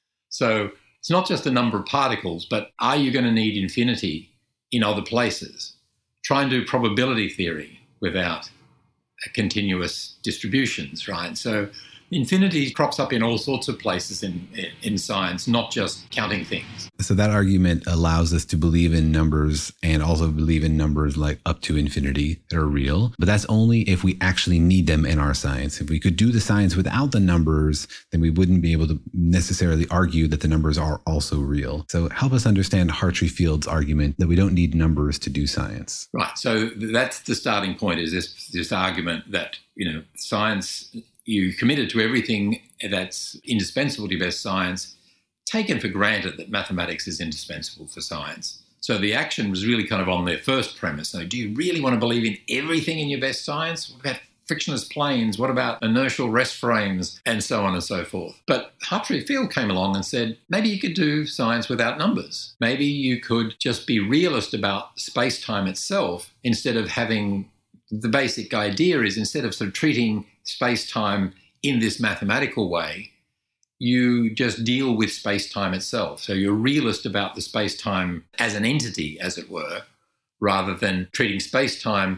S3: So it's not just the number of particles, but are you going to need infinity in other places? Try and do probability theory without continuous distributions, right? So, infinity crops up in all sorts of places in, in science, not just counting things.
S1: So that argument allows us to believe in numbers and also believe in numbers like up to infinity that are real. But that's only if we actually need them in our science. If we could do the science without the numbers, then we wouldn't be able to necessarily argue that the numbers are also real. So help us understand Hartree-Field's argument that we don't need numbers to do science.
S3: Right. So that's the starting point, is this, this argument that, you know, science, you committed to everything that's indispensable to best science, taken for granted that mathematics is indispensable for science. So the action was really kind of on their first premise. So do you really want to believe in everything in your best science? What about frictionless planes? What about inertial rest frames? And so on and so forth. But Hartree-Field came along and said, maybe you could do science without numbers. Maybe you could just be realist about space-time itself instead of having, the basic idea is instead of sort of treating space-time in this mathematical way, you just deal with space-time itself. So you're realist about the space-time as an entity, as it were, rather than treating space-time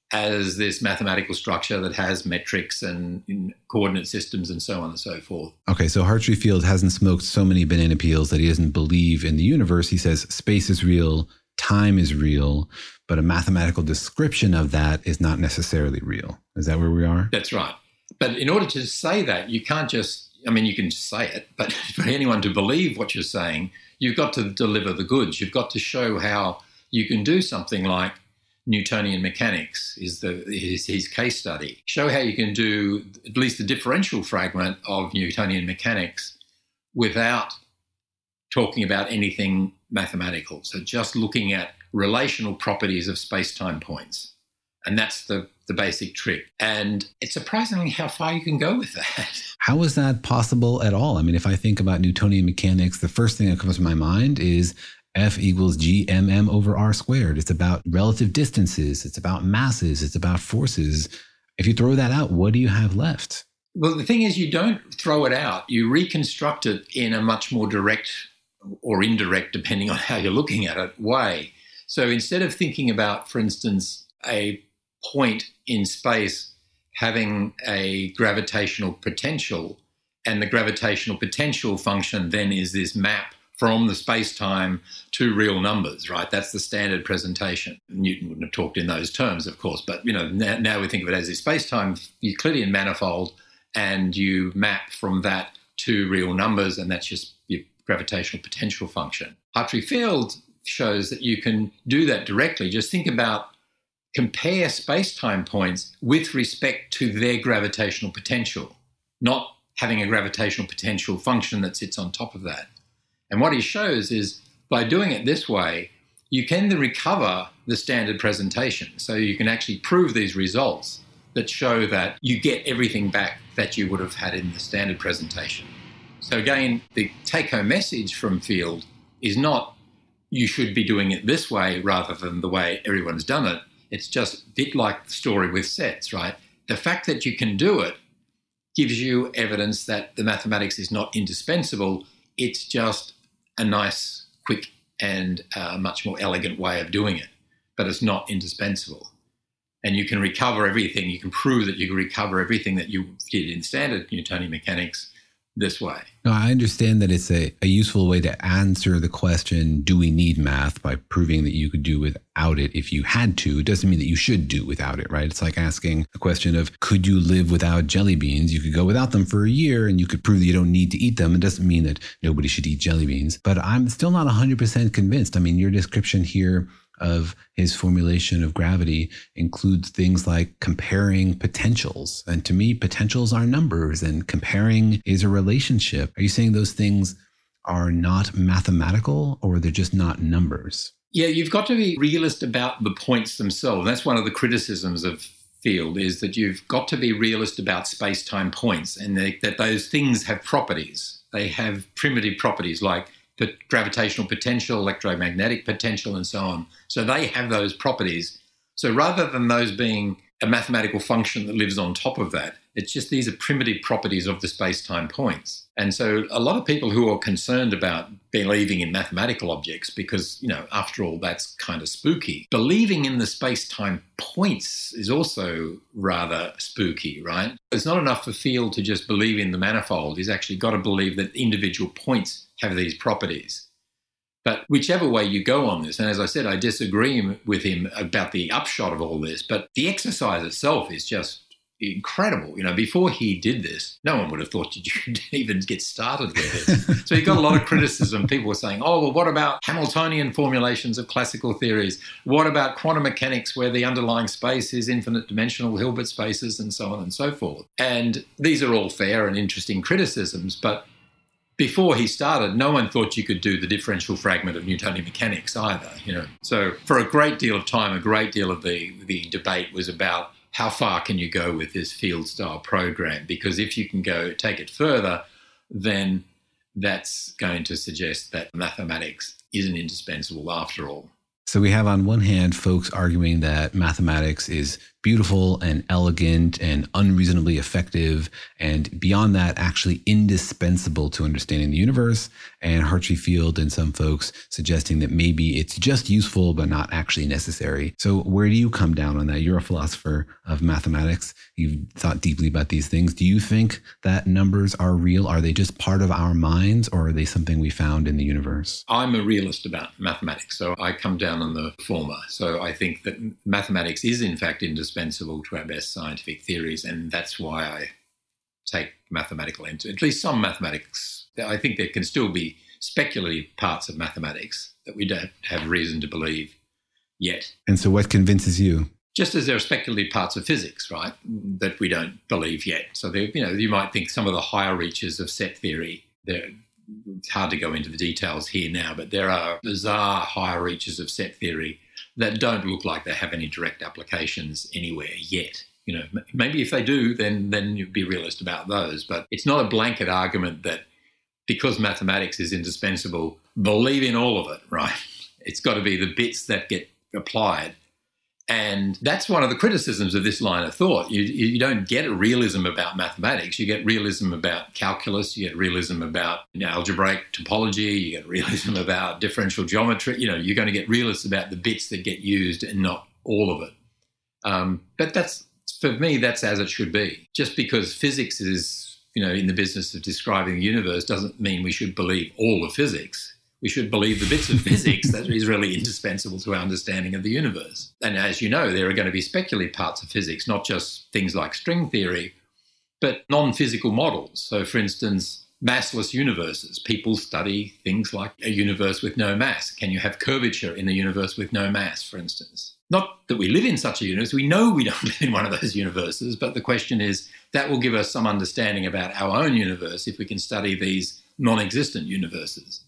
S3: as this mathematical structure that has metrics and coordinate systems and so on and so forth.
S1: Okay, so Hartree-Field hasn't smoked so many banana peels that he doesn't believe in the universe. He says space is real, time is real, but a mathematical description of that is not necessarily real. Is that where we are?
S3: That's right. But in order to say that, you can't just, I mean, you can say it, but for anyone to believe what you're saying, you've got to deliver the goods. You've got to show how you can do something like Newtonian mechanics is the is his case study. Show how you can do at least the differential fragment of Newtonian mechanics without talking about anything mathematical. So just looking at relational properties of space-time points. And that's the, the basic trick. And it's surprising how far you can go with that.
S1: How is that possible at all? I mean, if I think about Newtonian mechanics, the first thing that comes to my mind is F equals G M M over R squared. It's about relative distances. It's about masses. It's about forces. If you throw that out, what do you have left?
S3: Well, the thing is, you don't throw it out. You reconstruct it in a much more direct or indirect, depending on how you're looking at it, way. So instead of thinking about, for instance, a point in space having a gravitational potential, and the gravitational potential function then is this map from the space-time to real numbers, right? That's the standard presentation. Newton wouldn't have talked in those terms, of course, but you know, now, now we think of it as a space-time Euclidean manifold, and you map from that to real numbers, and that's just your gravitational potential function. Hartree-Field shows that you can do that directly. Just think about, compare space-time points with respect to their gravitational potential, not having a gravitational potential function that sits on top of that. And what he shows is by doing it this way, you can then recover the standard presentation. So you can actually prove these results that show that you get everything back that you would have had in the standard presentation. So again, the take-home message from Field is not you should be doing it this way rather than the way everyone's done it. It's just a bit like the story with sets, right? The fact that you can do it gives you evidence that the mathematics is not indispensable. It's just a nice, quick, and uh, much more elegant way of doing it, but it's not indispensable. And you can recover everything. You can prove that you can recover everything that you did in standard Newtonian mechanics this way.
S1: No, I understand that it's a, a useful way to answer the question, do we need math, by proving that you could do without it if you had to. It doesn't mean that you should do without it, right? It's like asking the question of, could you live without jelly beans? You could go without them for a year and you could prove that you don't need to eat them. It doesn't mean that nobody should eat jelly beans, but I'm still not one hundred percent convinced. I mean, your description here of his formulation of gravity includes things like comparing potentials. And to me, potentials are numbers and comparing is a relationship. Are you saying those things are not mathematical, or they're just not numbers?
S3: Yeah, you've got to be realist about the points themselves. That's one of the criticisms of Field, is that you've got to be realist about space-time points, and they, that those things have properties. They have primitive properties like the gravitational potential, electromagnetic potential, and so on. So they have those properties. So rather than those being a mathematical function that lives on top of that. It's just these are primitive properties of the space-time points. And so a lot of people who are concerned about believing in mathematical objects, because, you know, after all, that's kind of spooky. Believing in the space-time points is also rather spooky, right? It's not enough for Field to just believe in the manifold. He's actually got to believe that individual points have these properties. But whichever way you go on this, and as I said, I disagree with him about the upshot of all this, but the exercise itself is just incredible. You know, before he did this, no one would have thought you could even get started with this. So he got a lot of criticism. People were saying, oh, well, what about Hamiltonian formulations of classical theories? What about quantum mechanics where the underlying space is infinite dimensional Hilbert spaces and so on and so forth? And these are all fair and interesting criticisms, but before he started, no one thought you could do the differential fragment of Newtonian mechanics either, you know. So for a great deal of time, a great deal of the, the debate was about how far can you go with this Field-style program? Because if you can go take it further, then that's going to suggest that mathematics isn't indispensable after all.
S1: So we have on one hand folks arguing that mathematics is beautiful and elegant and unreasonably effective, and beyond that, actually indispensable to understanding the universe. And Hartree-Field and some folks suggesting that maybe it's just useful but not actually necessary. So where do you come down on that? You're a philosopher of mathematics. You've thought deeply about these things. Do you think that numbers are real? Are they just part of our minds, or are they something we found in the universe?
S3: I'm a realist about mathematics, so I come down on the former. So I think that mathematics is in fact indispensable to our best scientific theories, and that's why I take mathematical into at least some mathematics. I think there can still be speculative parts of mathematics that we don't have reason to believe yet.
S1: And so what convinces you?
S3: Just as there are speculative parts of physics, right, that we don't believe yet. So there, you know, you might think some of the higher reaches of set theory, they're it's hard to go into the details here now, but there are bizarre higher reaches of set theory that don't look like they have any direct applications anywhere yet. You know, maybe if they do, then then you'd be realist about those. But it's not a blanket argument that because mathematics is indispensable, believe in all of it, right? It's got to be the bits that get applied. And that's one of the criticisms of this line of thought. You, you don't get a realism about mathematics. You get realism about calculus. You get realism about, you know, algebraic topology. You get realism about differential geometry. You know, you're going to get realists about the bits that get used and not all of it. Um, but that's, for me, that's as it should be. Just because physics is, you know, in the business of describing the universe doesn't mean we should believe all of physics. We should believe the bits of physics that is really indispensable to our understanding of the universe. And as you know, there are going to be speculative parts of physics, not just things like string theory, but non-physical models. So, for instance, massless universes. People study things like a universe with no mass. Can you have curvature in a universe with no mass, for instance? Not that we live in such a universe. We know we don't live in one of those universes, but the question is, that will give us some understanding about our own universe if we can study these non-existent universes.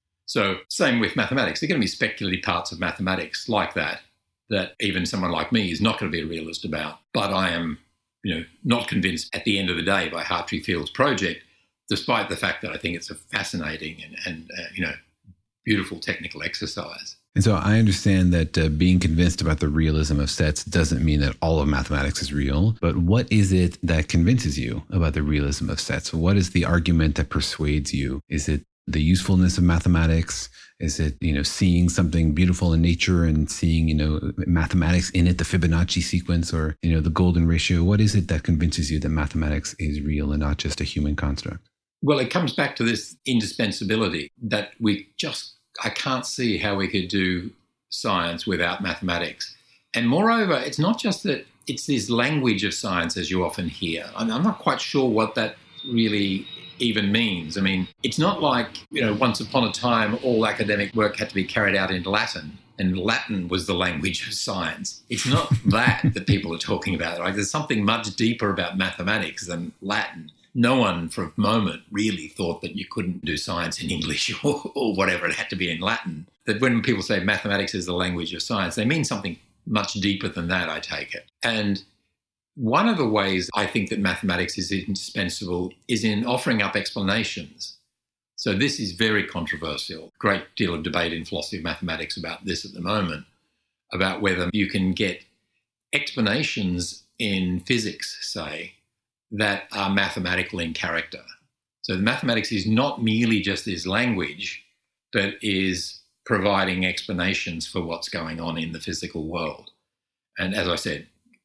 S3: So same with mathematics. There are going to be speculative parts of mathematics like that, that even someone like me is not going to be a realist about. But I am, you know, not convinced at the end of the day by Hartree-Field's project, despite the fact that I think it's a fascinating and, and uh, you know, beautiful technical exercise.
S1: And so I understand that uh, being convinced about the realism of sets doesn't mean that all of mathematics is real. But what is it that convinces you about the realism of sets? What is the argument that persuades you? Is it the usefulness of mathematics? Is it, you know, seeing something beautiful in nature and seeing, you know, mathematics in it, the Fibonacci sequence or, you know, the golden ratio? What is it that convinces you that mathematics is real and not just a human construct?
S3: Well, it comes back to this indispensability that we just, I can't see how we could do science without mathematics. And moreover, it's not just that it's this language of science, as you often hear. I'm not quite sure what that really even means. I mean, it's not like, you know, once upon a time, all academic work had to be carried out in Latin, and Latin was the language of science. It's not that that people are talking about. Like, there's something much deeper about mathematics than Latin. No one for a moment really thought that you couldn't do science in English or, or whatever, it had to be in Latin. That when people say mathematics is the language of science, they mean something much deeper than that, I take it. And one of the ways I think that mathematics is indispensable is in offering up explanations. So this is very controversial. Great deal of debate in philosophy of mathematics about this at the moment, about whether you can get explanations in physics, say, that are mathematical in character. So the mathematics is not merely just this language, but is providing explanations for what's going on in the physical world. And as I said,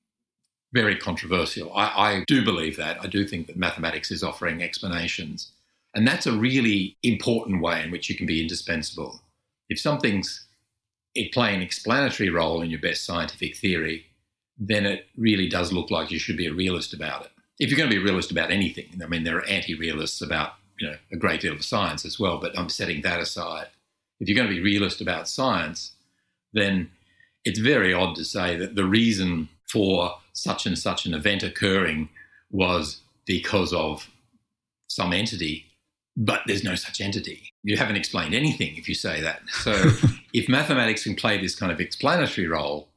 S3: very controversial. I, I do believe that. I do think that mathematics is offering explanations. And that's a really important way in which you can be indispensable. If something's playing an explanatory role in your best scientific theory, then it really does look like you should be a realist about it. If you're going to be a realist about anything, I mean, there are anti-realists about, you know, a great deal of science as well, but I'm setting that aside. If you're going to be realist about science, then it's very odd to say that the reason for such and such an event occurring was because of some entity, but there's no such entity. You haven't explained anything if you say that. So if mathematics can play this kind of explanatory role,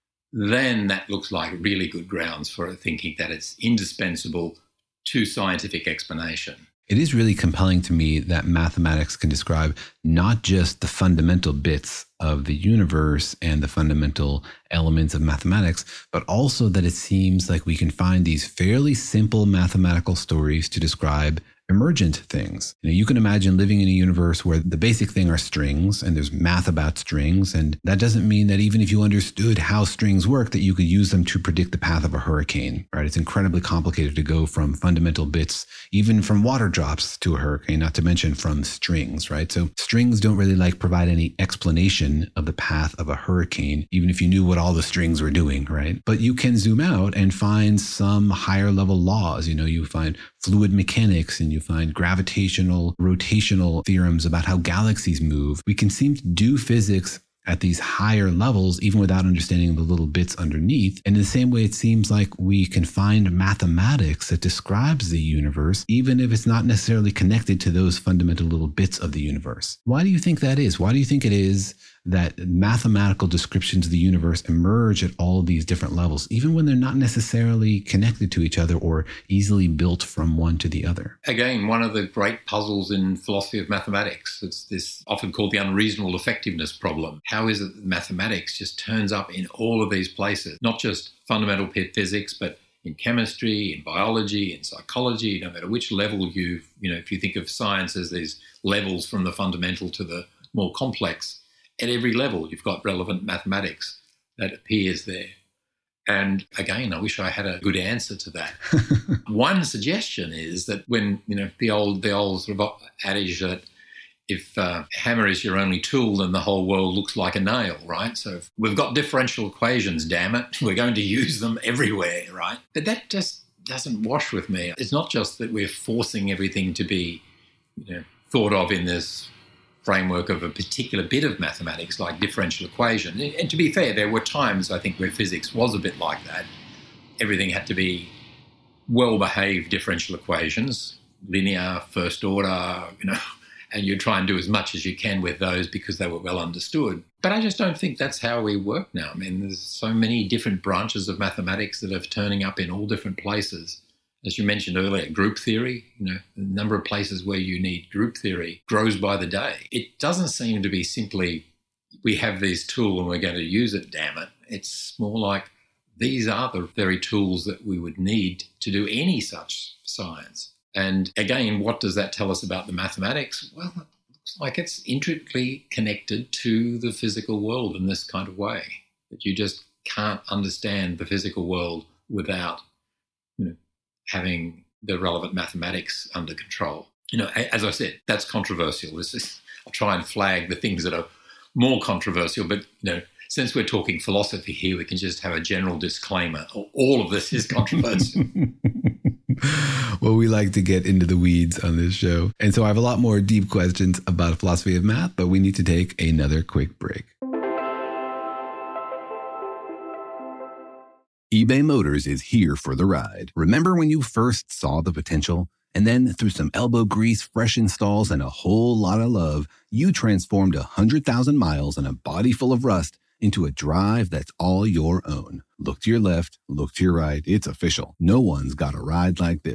S3: then that looks like really good grounds for thinking that it's indispensable to scientific explanation.
S1: It is really compelling to me that mathematics can describe not just the fundamental bits of the universe and the fundamental elements of mathematics, but also that it seems like we can find these fairly simple mathematical stories to describe emergent things. You know, you can imagine living in a universe where the basic thing are strings and there's math about strings. And that doesn't mean that even if you understood how strings work, that you could use them to predict the path of a hurricane, right? It's incredibly complicated to go from fundamental bits, even from water drops to a hurricane, not to mention from strings, right? So strings don't really like provide any explanation of the path of a hurricane, even if you knew what all the strings were doing, right? But you can zoom out and find some higher level laws. You know, you find fluid mechanics and you find gravitational, rotational theorems about how galaxies move. We can seem to do physics at these higher levels, even without understanding the little bits underneath. And in the same way, it seems like we can find mathematics that describes the universe, even if it's not necessarily connected to those fundamental little bits of the universe. Why do you think that is? Why do you think it is that mathematical descriptions of the universe emerge at all of these different levels, even when they're not necessarily connected to each other or easily built from one to the other?
S3: Again, one of the great puzzles in philosophy of mathematics. It's this often called the unreasonable effectiveness problem. How is it that mathematics just turns up in all of these places, not just fundamental physics, but in chemistry, in biology, in psychology, no matter which level you, you know, if you think of science as these levels from the fundamental to the more complex, at every level, you've got relevant mathematics that appears there. And again, I wish I had a good answer to that. One suggestion is that when, you know, the old the old sort of adage that if uh, hammer is your only tool, then the whole world looks like a nail, right? So if we've got differential equations, damn it, we're going to use them everywhere, right? But that just doesn't wash with me. It's not just that we're forcing everything to be, you know, thought of in this framework of a particular bit of mathematics like differential equation. And to be fair, there were times, I think, where physics was a bit like that. Everything had to be well-behaved differential equations, linear, first order, you know, and you try and do as much as you can with those because they were well understood. But I just don't think that's how we work now. I mean, there's so many different branches of mathematics that are turning up in all different places. As you mentioned earlier, group theory, you know, the number of places where you need group theory grows by the day. It doesn't seem to be simply, we have this tool and we're going to use it, damn it. It's more like these are the very tools that we would need to do any such science. And again, what does that tell us about the mathematics? Well, it looks like it's intricately connected to the physical world in this kind of way, that you just can't understand the physical world without, you know, having the relevant mathematics under control. You know, as I said, that's controversial. This is, I'll try and flag the things that are more controversial, but, you know, since we're talking philosophy here, we can just have a general disclaimer. All of this is controversial.
S1: Well, we like to get into the weeds on this show. And so I have a lot more deep questions about philosophy of math, but we need to take another quick break. eBay Motors is here for the ride. Remember when you first saw the potential? And then through some elbow grease, fresh installs, and a whole lot of love, you transformed one hundred thousand miles and a body full of rust into a drive that's all your own. Look to your left, look to your right. It's official. No one's got a ride like this.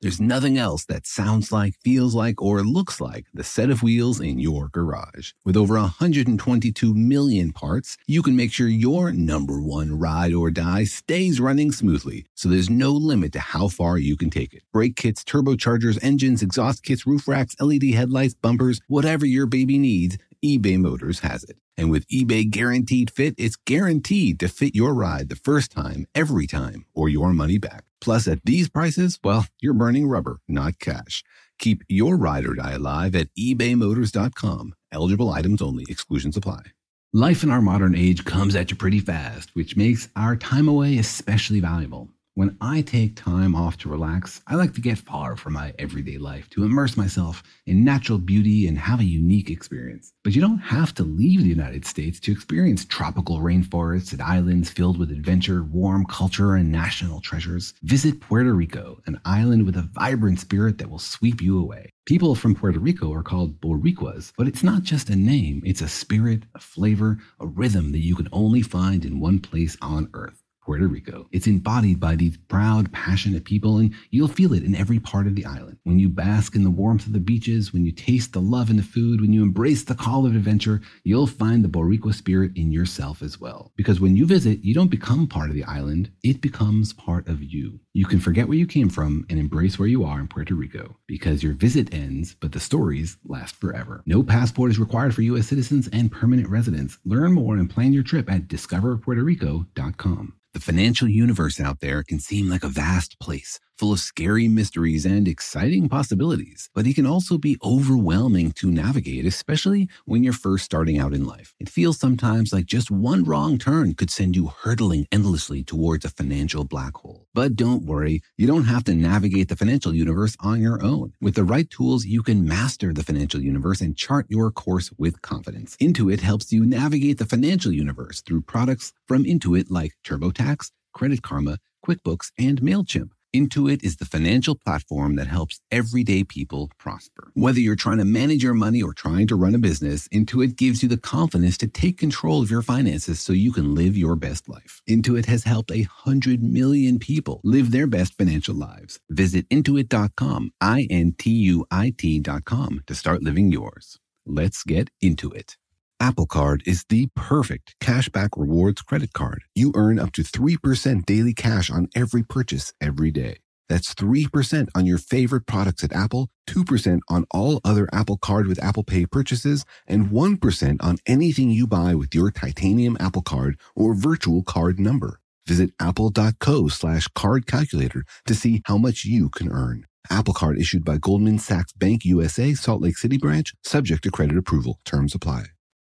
S1: There's nothing else that sounds like, feels like, or looks like the set of wheels in your garage. With over one hundred twenty-two million parts, you can make sure your number one ride or die stays running smoothly, so there's no limit to how far you can take it. Brake kits, turbochargers, engines, exhaust kits, roof racks, L E D headlights, bumpers, whatever your baby needs, eBay Motors has it. And with eBay Guaranteed Fit, it's guaranteed to fit your ride the first time, every time, or your money back. Plus, at these prices, well, you're burning rubber, not cash. Keep your ride or die alive at ebay motors dot com. Eligible items only. Exclusions apply. Life in our modern age comes at you pretty fast, which makes our time away especially valuable. When I take time off to relax, I like to get far from my everyday life to immerse myself in natural beauty and have a unique experience. But you don't have to leave the United States to experience tropical rainforests and islands filled with adventure, warm culture, and national treasures. Visit Puerto Rico, an island with a vibrant spirit that will sweep you away. People from Puerto Rico are called Boricuas, but it's not just a name, it's a spirit, a flavor, a rhythm that you can only find in one place on Earth. Puerto Rico. It's embodied by these proud, passionate people, and you'll feel it in every part of the island. When you bask in the warmth of the beaches, when you taste the love in the food, when you embrace the call of adventure, you'll find the Boricua spirit in yourself as well. Because when you visit, you don't become part of the island, it becomes part of you. You can forget where you came from and embrace where you are in Puerto Rico, because your visit ends, but the stories last forever. No passport is required for U S citizens and permanent residents. Learn more and plan your trip at discover puerto rico dot com. The financial universe out there can seem like a vast place, full of scary mysteries and exciting possibilities, but it can also be overwhelming to navigate, especially when you're first starting out in life. It feels sometimes like just one wrong turn could send you hurtling endlessly towards a financial black hole. But don't worry, you don't have to navigate the financial universe on your own. With the right tools, you can master the financial universe and chart your course with confidence. Intuit helps you navigate the financial universe through products from Intuit like TurboTax, Credit Karma, QuickBooks, and MailChimp. Intuit is the financial platform that helps everyday people prosper. Whether you're trying to manage your money or trying to run a business, Intuit gives you the confidence to take control of your finances so you can live your best life. Intuit has helped a hundred million people live their best financial lives. Visit intuit dot com, I N T U I T dot com to start living yours. Let's get into it. Apple Card is the perfect cashback rewards credit card. You earn up to three percent daily cash on every purchase every day. That's three percent on your favorite products at Apple, two percent on all other Apple Card with Apple Pay purchases, and one percent on anything you buy with your titanium Apple Card or virtual card number. Visit apple.co slash card calculator to see how much you can earn. Apple Card issued by Goldman Sachs Bank U S A, Salt Lake City branch, subject to credit approval. Terms apply.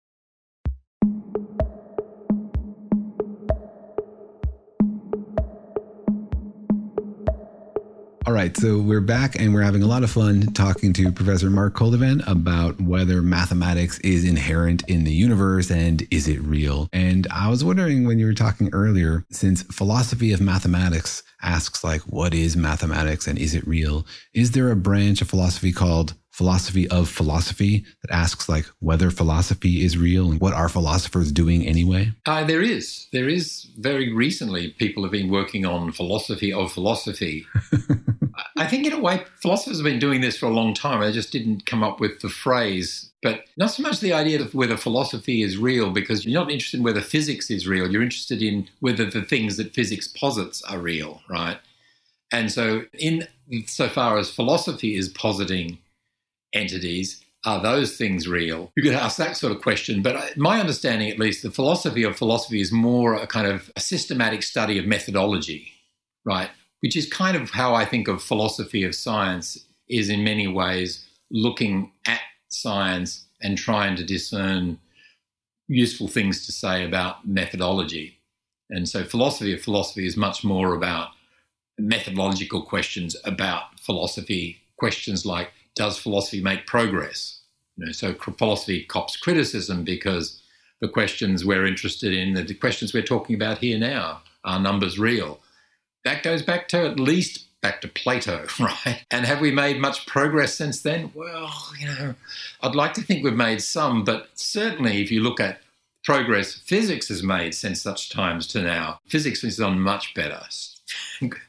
S1: All right, so we're back and we're having a lot of fun talking to Professor Mark Koldovin about whether mathematics is inherent in the universe and is it real? And I was wondering when you were talking earlier, since philosophy of mathematics asks like, what is mathematics and is it real? Is there a branch of philosophy called philosophy of philosophy that asks like whether philosophy is real and what are philosophers doing anyway?
S3: Uh, there is. There is. Very recently, people have been working on philosophy of philosophy. I think in a way, philosophers have been doing this for a long time. They just didn't come up with the phrase, but not so much the idea of whether philosophy is real, because you're not interested in whether physics is real. You're interested in whether the things that physics posits are real, right? And so in so far as philosophy is positing entities, are those things real? You could ask that sort of question, but my understanding, at least, the philosophy of philosophy is more a kind of a systematic study of methodology, right? Which is kind of how I think of philosophy of science, is in many ways looking at science and trying to discern useful things to say about methodology. And so philosophy of philosophy is much more about methodological questions about philosophy, questions like, does philosophy make progress? You know, so philosophy cops criticism because the questions we're interested in, the questions we're talking about here now, are numbers real? That goes back to at least back to Plato, right? And have we made much progress since then? Well, you know, I'd like to think we've made some, but certainly if you look at progress physics has made since such times to now, physics has done much better.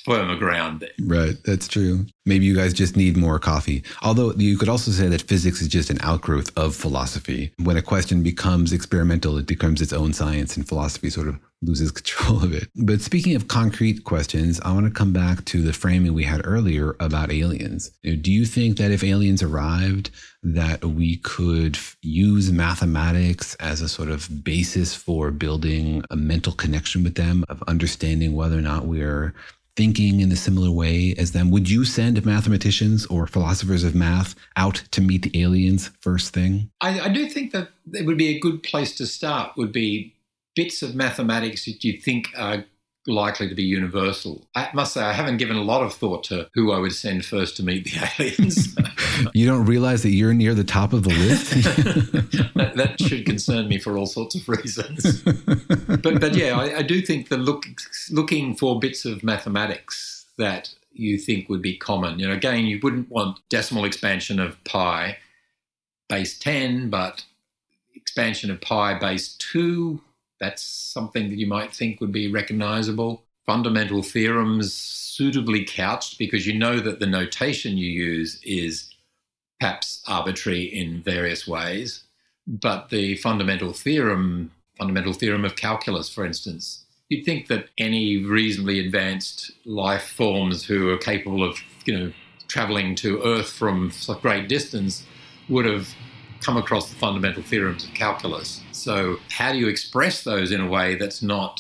S3: firmer ground there.
S1: Right. That's true. Maybe you guys just need more coffee. Although you could also say that physics is just an outgrowth of philosophy. When a question becomes experimental, it becomes its own science, and philosophy sort of loses control of it. But speaking of concrete questions, I want to come back to the framing we had earlier about aliens. Do you think that if aliens arrived, that we could use mathematics as a sort of basis for building a mental connection with them, of understanding whether or not we're thinking in a similar way as them? Would you send mathematicians or philosophers of math out to meet the aliens first thing?
S3: I, I do think that it would be a good place to start, would be bits of mathematics that you think are likely to be universal. I must say, I haven't given a lot of thought to who I would send first to meet the aliens.
S1: You don't realize that you're near the top of the list?
S3: that, that should concern me for all sorts of reasons. But, but yeah, I, I do think the look, looking for bits of mathematics that you think would be common. You know, again, you wouldn't want decimal expansion of pi base ten, but expansion of pi base two, that's something that you might think would be recognizable. Fundamental theorems suitably couched, because you know that the notation you use is perhaps arbitrary in various ways. But the fundamental theorem, fundamental theorem of calculus, for instance, you'd think that any reasonably advanced life forms who are capable of, you know, traveling to Earth from a great distance would have come across the fundamental theorems of calculus. So how do you express those in a way that's not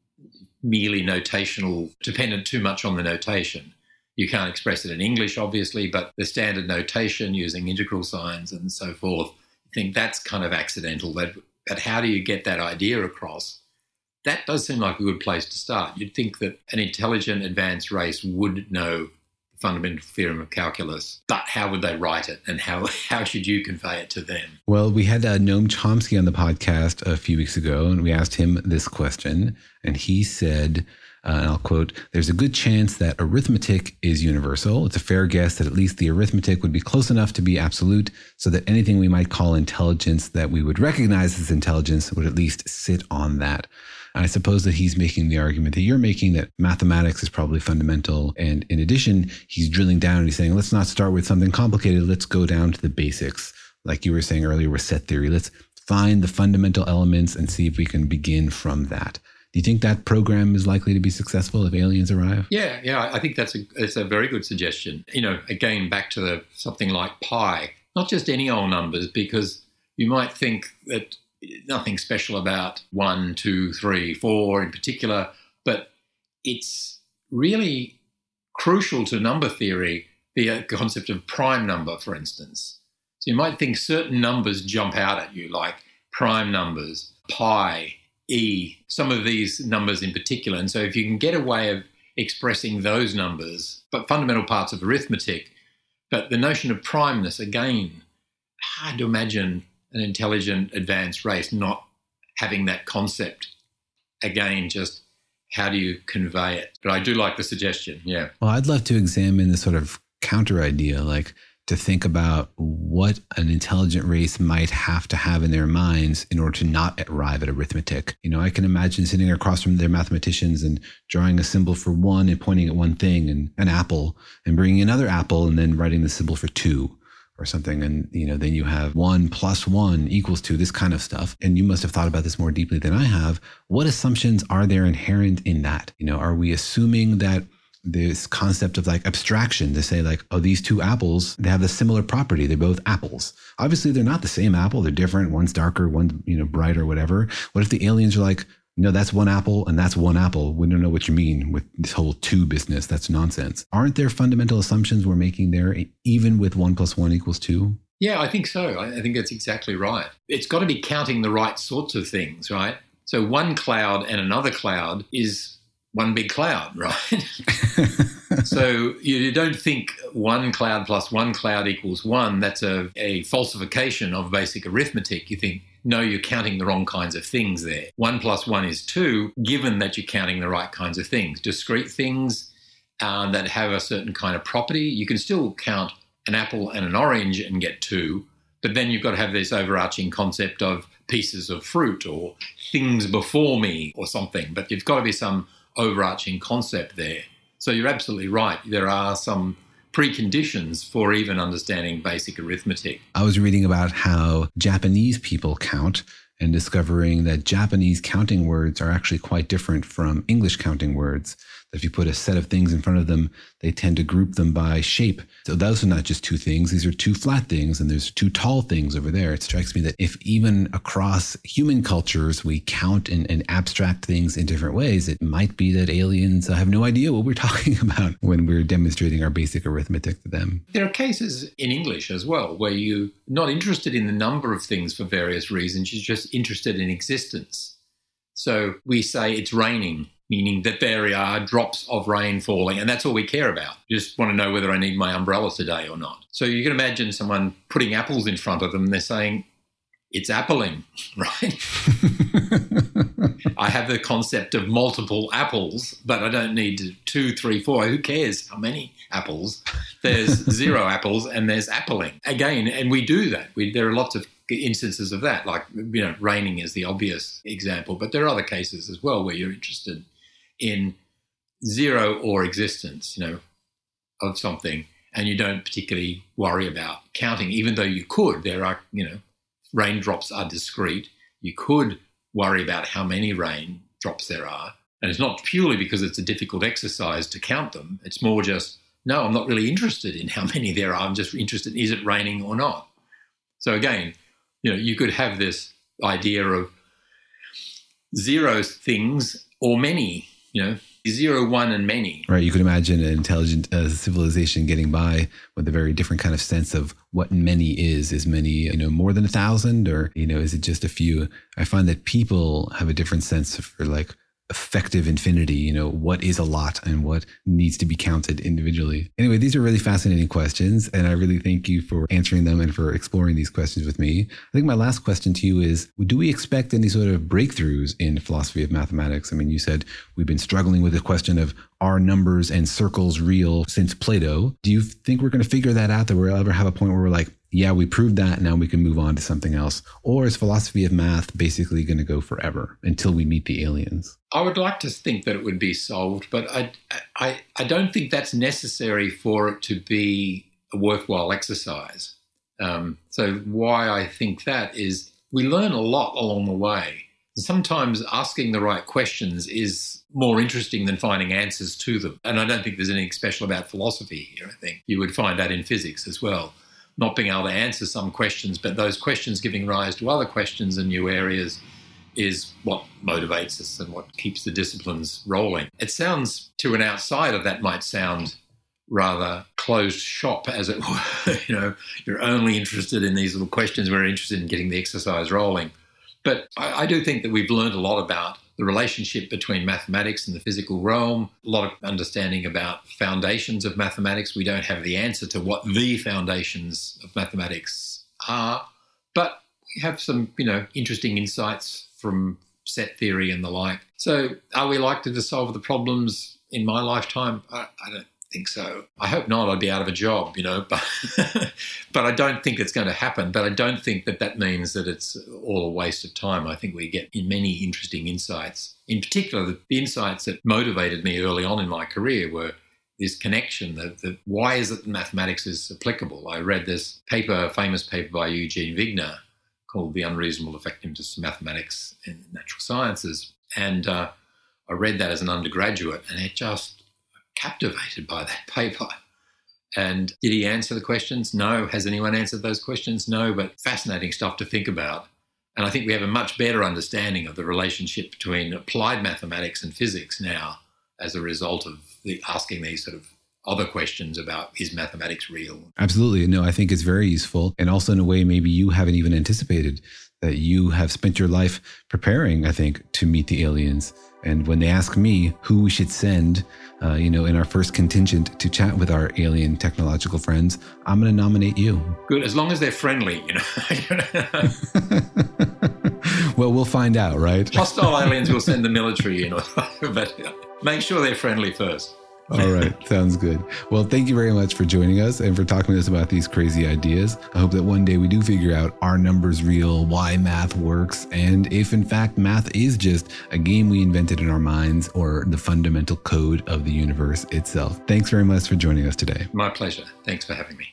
S3: merely notational, dependent too much on the notation? You can't express it in English, obviously, but the standard notation using integral signs and so forth, I think that's kind of accidental. That, but how do you get that idea across? That does seem like a good place to start. You'd think that an intelligent, advanced race would know fundamental theorem of calculus, but how would they write it, and how how should you convey it to them?
S1: Well, we had uh, Noam Chomsky on the podcast a few weeks ago, and we asked him this question, and he said, uh, and I'll quote, "There's a good chance that arithmetic is universal. It's a fair guess that at least the arithmetic would be close enough to be absolute, so that anything we might call intelligence that we would recognize as intelligence would at least sit on that." I suppose that he's making the argument that you're making, that mathematics is probably fundamental. And in addition, he's drilling down and he's saying, let's not start with something complicated. Let's go down to the basics. Like you were saying earlier with set theory, let's find the fundamental elements and see if we can begin from that. Do you think that program is likely to be successful if aliens arrive?
S3: Yeah, yeah, I think that's a, it's a very good suggestion. You know, again, back to the, something like pi, not just any old numbers, because you might think that nothing special about one, two, three, four in particular, but it's really crucial to number theory, the concept of prime number, for instance. So you might think certain numbers jump out at you, like prime numbers, pi, e, some of these numbers in particular. And so if you can get a way of expressing those numbers, but fundamental parts of arithmetic, but the notion of primeness, again, hard to imagine an intelligent, advanced race not having that concept. Again, just how do you convey it? But I do like the suggestion, yeah.
S1: Well, I'd love to examine the sort of counter idea, like to think about what an intelligent race might have to have in their minds in order to not arrive at arithmetic. You know, I can imagine sitting across from their mathematicians and drawing a symbol for one and pointing at one thing, and an apple, and bringing another apple and then writing the symbol for two or something. And, you know, then you have one plus one equals two, this kind of stuff. And you must have thought about this more deeply than I have. What assumptions are there inherent in that? You know, are we assuming that this concept of like abstraction to say like, oh, these two apples, they have a similar property. They're both apples. Obviously, they're not the same apple. They're different. One's darker, one's, you know, brighter, whatever. What if the aliens are like, no, that's one apple and that's one apple. We don't know what you mean with this whole two business. That's nonsense. Aren't there fundamental assumptions we're making there, even with one plus one equals two?
S3: Yeah, I think so. I think that's exactly right. It's got to be counting the right sorts of things, right? So one cloud and another cloud is one big cloud, right? So you don't think one cloud plus one cloud equals one. That's a, a falsification of basic arithmetic. You think, no, you're counting the wrong kinds of things there. One plus one is two, given that you're counting the right kinds of things. Discrete things uh, that have a certain kind of property, you can still count an apple and an orange and get two, but then you've got to have this overarching concept of pieces of fruit or things before me or something. But you've got to be some overarching concept there. So you're absolutely right. There are some preconditions for even understanding basic arithmetic.
S1: I was reading about how Japanese people count and discovering that Japanese counting words are actually quite different from English counting words. That if you put a set of things in front of them, they tend to group them by shape. So those are not just two things. These are two flat things, and there's two tall things over there. It strikes me that if even across human cultures we count and, and abstract things in different ways, it might be that aliens have no idea what we're talking about when we're demonstrating our basic arithmetic to them.
S3: There are cases in English as well where you're not interested in the number of things for various reasons. You're just interested in existence. So we say it's raining, meaning that there are drops of rain falling, and that's all we care about. You just want to know whether I need my umbrella today or not. So you can imagine someone putting apples in front of them, and they're saying, it's appling, right? I have the concept of multiple apples, but I don't need two, three, four. Who cares how many apples? There's zero apples and there's appling. Again, and we do that. We, there are lots of instances of that, like, you know, raining is the obvious example, but there are other cases as well where you're interested in zero or existence, you know, of something, and you don't particularly worry about counting, even though you could. There are, you know, raindrops are discrete. You could worry about how many raindrops there are, and it's not purely because it's a difficult exercise to count them. It's more just, no, I'm not really interested in how many there are. I'm just interested in, is it raining or not? So again, you know, you could have this idea of zero things or many, you know, zero, one, and many.
S1: Right. You could imagine an intelligent uh, civilization getting by with a very different kind of sense of what many is. Is many, you know, more than a thousand, or, you know, is it just a few? I find that people have a different sense for like effective infinity, you know, what is a lot and what needs to be counted individually. Anyway, these are really fascinating questions, and I really thank you for answering them and for exploring these questions with me. I think my last question to you is, do we expect any sort of breakthroughs in philosophy of mathematics? I mean, you said we've been struggling with the question of, are numbers and circles real since Plato? Do you think we're going to figure that out, that we'll ever have a point where we're like, yeah, we proved that, now we can move on to something else? Or is philosophy of math basically going to go forever until we meet the aliens?
S3: I would like to think that it would be solved, but I, I, I don't think that's necessary for it to be a worthwhile exercise. Um, so why I think that is we learn a lot along the way. Sometimes asking the right questions is more interesting than finding answers to them. And I don't think there's anything special about philosophy here. I think you would find that in physics as well. Not being able to answer some questions, but those questions giving rise to other questions and new areas is what motivates us and what keeps the disciplines rolling. It sounds, to an outsider, that might sound rather closed shop, as it were. You know, you're only interested in these little questions. We're interested in getting the exercise rolling. But I, I do think that we've learned a lot about the relationship between mathematics and the physical realm, a lot of understanding about foundations of mathematics. We don't have the answer to what the foundations of mathematics are, but we have some, you know, interesting insights from set theory and the like. So are we likely to solve the problems in my lifetime? I, I don't think so. I hope not. I'd be out of a job, you know, but but I don't think it's going to happen. But I don't think that that means that it's all a waste of time. I think we get in many interesting insights. In particular, the, the insights that motivated me early on in my career were this connection, that, that why is it that mathematics is applicable? I read this paper, a famous paper by Eugene Wigner called The Unreasonable Effectiveness of Mathematics in Natural Sciences. And uh, I read that as an undergraduate, and it just captivated by that paper. And did he answer the questions? No. Has anyone answered those questions? No, but fascinating stuff to think about. And I think we have a much better understanding of the relationship between applied mathematics and physics now as a result of the, asking these sort of other questions about, is mathematics real?
S1: Absolutely. No, I think it's very useful. And also in a way, maybe you haven't even anticipated that you have spent your life preparing, I think, to meet the aliens. And when they ask me who we should send, uh, you know, in our first contingent to chat with our alien technological friends, I'm going to nominate you.
S3: Good, as long as they're friendly, you know.
S1: Well, we'll find out, right?
S3: Hostile aliens will send the military in, but make sure they're friendly first.
S1: All right. Sounds good. Well, thank you very much for joining us and for talking to us about these crazy ideas. I hope that one day we do figure out, are numbers real, why math works, and if in fact math is just a game we invented in our minds or the fundamental code of the universe itself. Thanks very much for joining us today.
S3: My pleasure. Thanks for having me.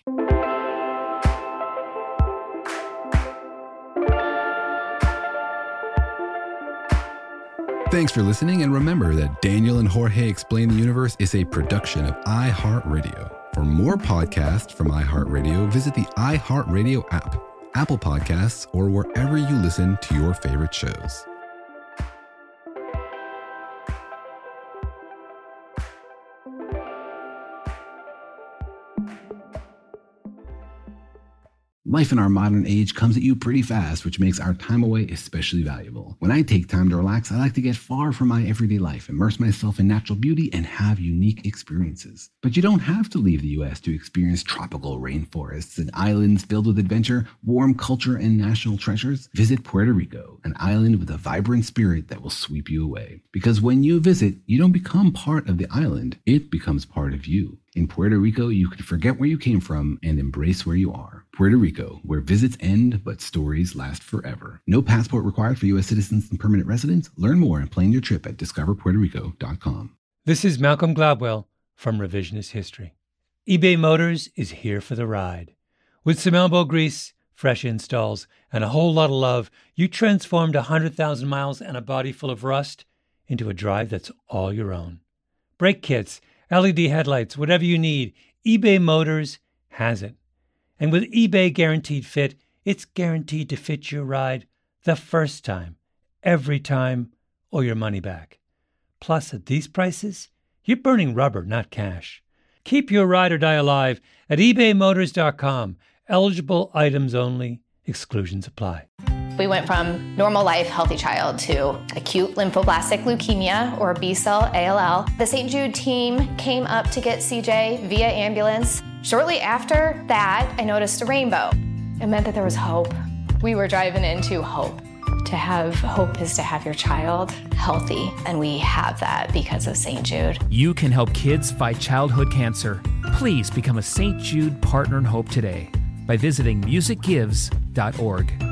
S1: Thanks for listening, and remember that Daniel and Jorge Explain the Universe is a production of iHeartRadio. For more podcasts from iHeartRadio, visit the iHeartRadio app, Apple Podcasts, or wherever you listen to your favorite shows. Life in our modern age comes at you pretty fast, which makes our time away especially valuable. When I take time to relax, I like to get far from my everyday life, immerse myself in natural beauty, and have unique experiences. But you don't have to leave the U S to experience tropical rainforests and islands filled with adventure, warm culture, and national treasures. Visit Puerto Rico, an island with a vibrant spirit that will sweep you away. Because when you visit, you don't become part of the island, it becomes part of you. In Puerto Rico, you can forget where you came from and embrace where you are. Puerto Rico, where visits end, but stories last forever. No passport required for U S citizens and permanent residents. Learn more and plan your trip at discover puerto rico dot com.
S4: This is Malcolm Gladwell from Revisionist History. eBay Motors is here for the ride. With some elbow grease, fresh installs, and a whole lot of love, you transformed one hundred thousand miles and a body full of rust into a drive that's all your own. Brake kits, L E D headlights, whatever you need, eBay Motors has it. And with eBay Guaranteed Fit, it's guaranteed to fit your ride the first time, every time, or your money back. Plus, at these prices, you're burning rubber, not cash. Keep your ride or die alive at ebay motors dot com. Eligible items only. Exclusions apply.
S5: We went from normal life, healthy child to acute lymphoblastic leukemia, or B-cell A L L. The Saint Jude team came up to get C J via ambulance. Shortly after that, I noticed a rainbow. It meant that there was hope. We were driving into hope. To have hope is to have your child healthy, and we have that because of Saint Jude.
S6: You can help kids fight childhood cancer. Please become a Saint Jude Partner in Hope today by visiting music gives dot org.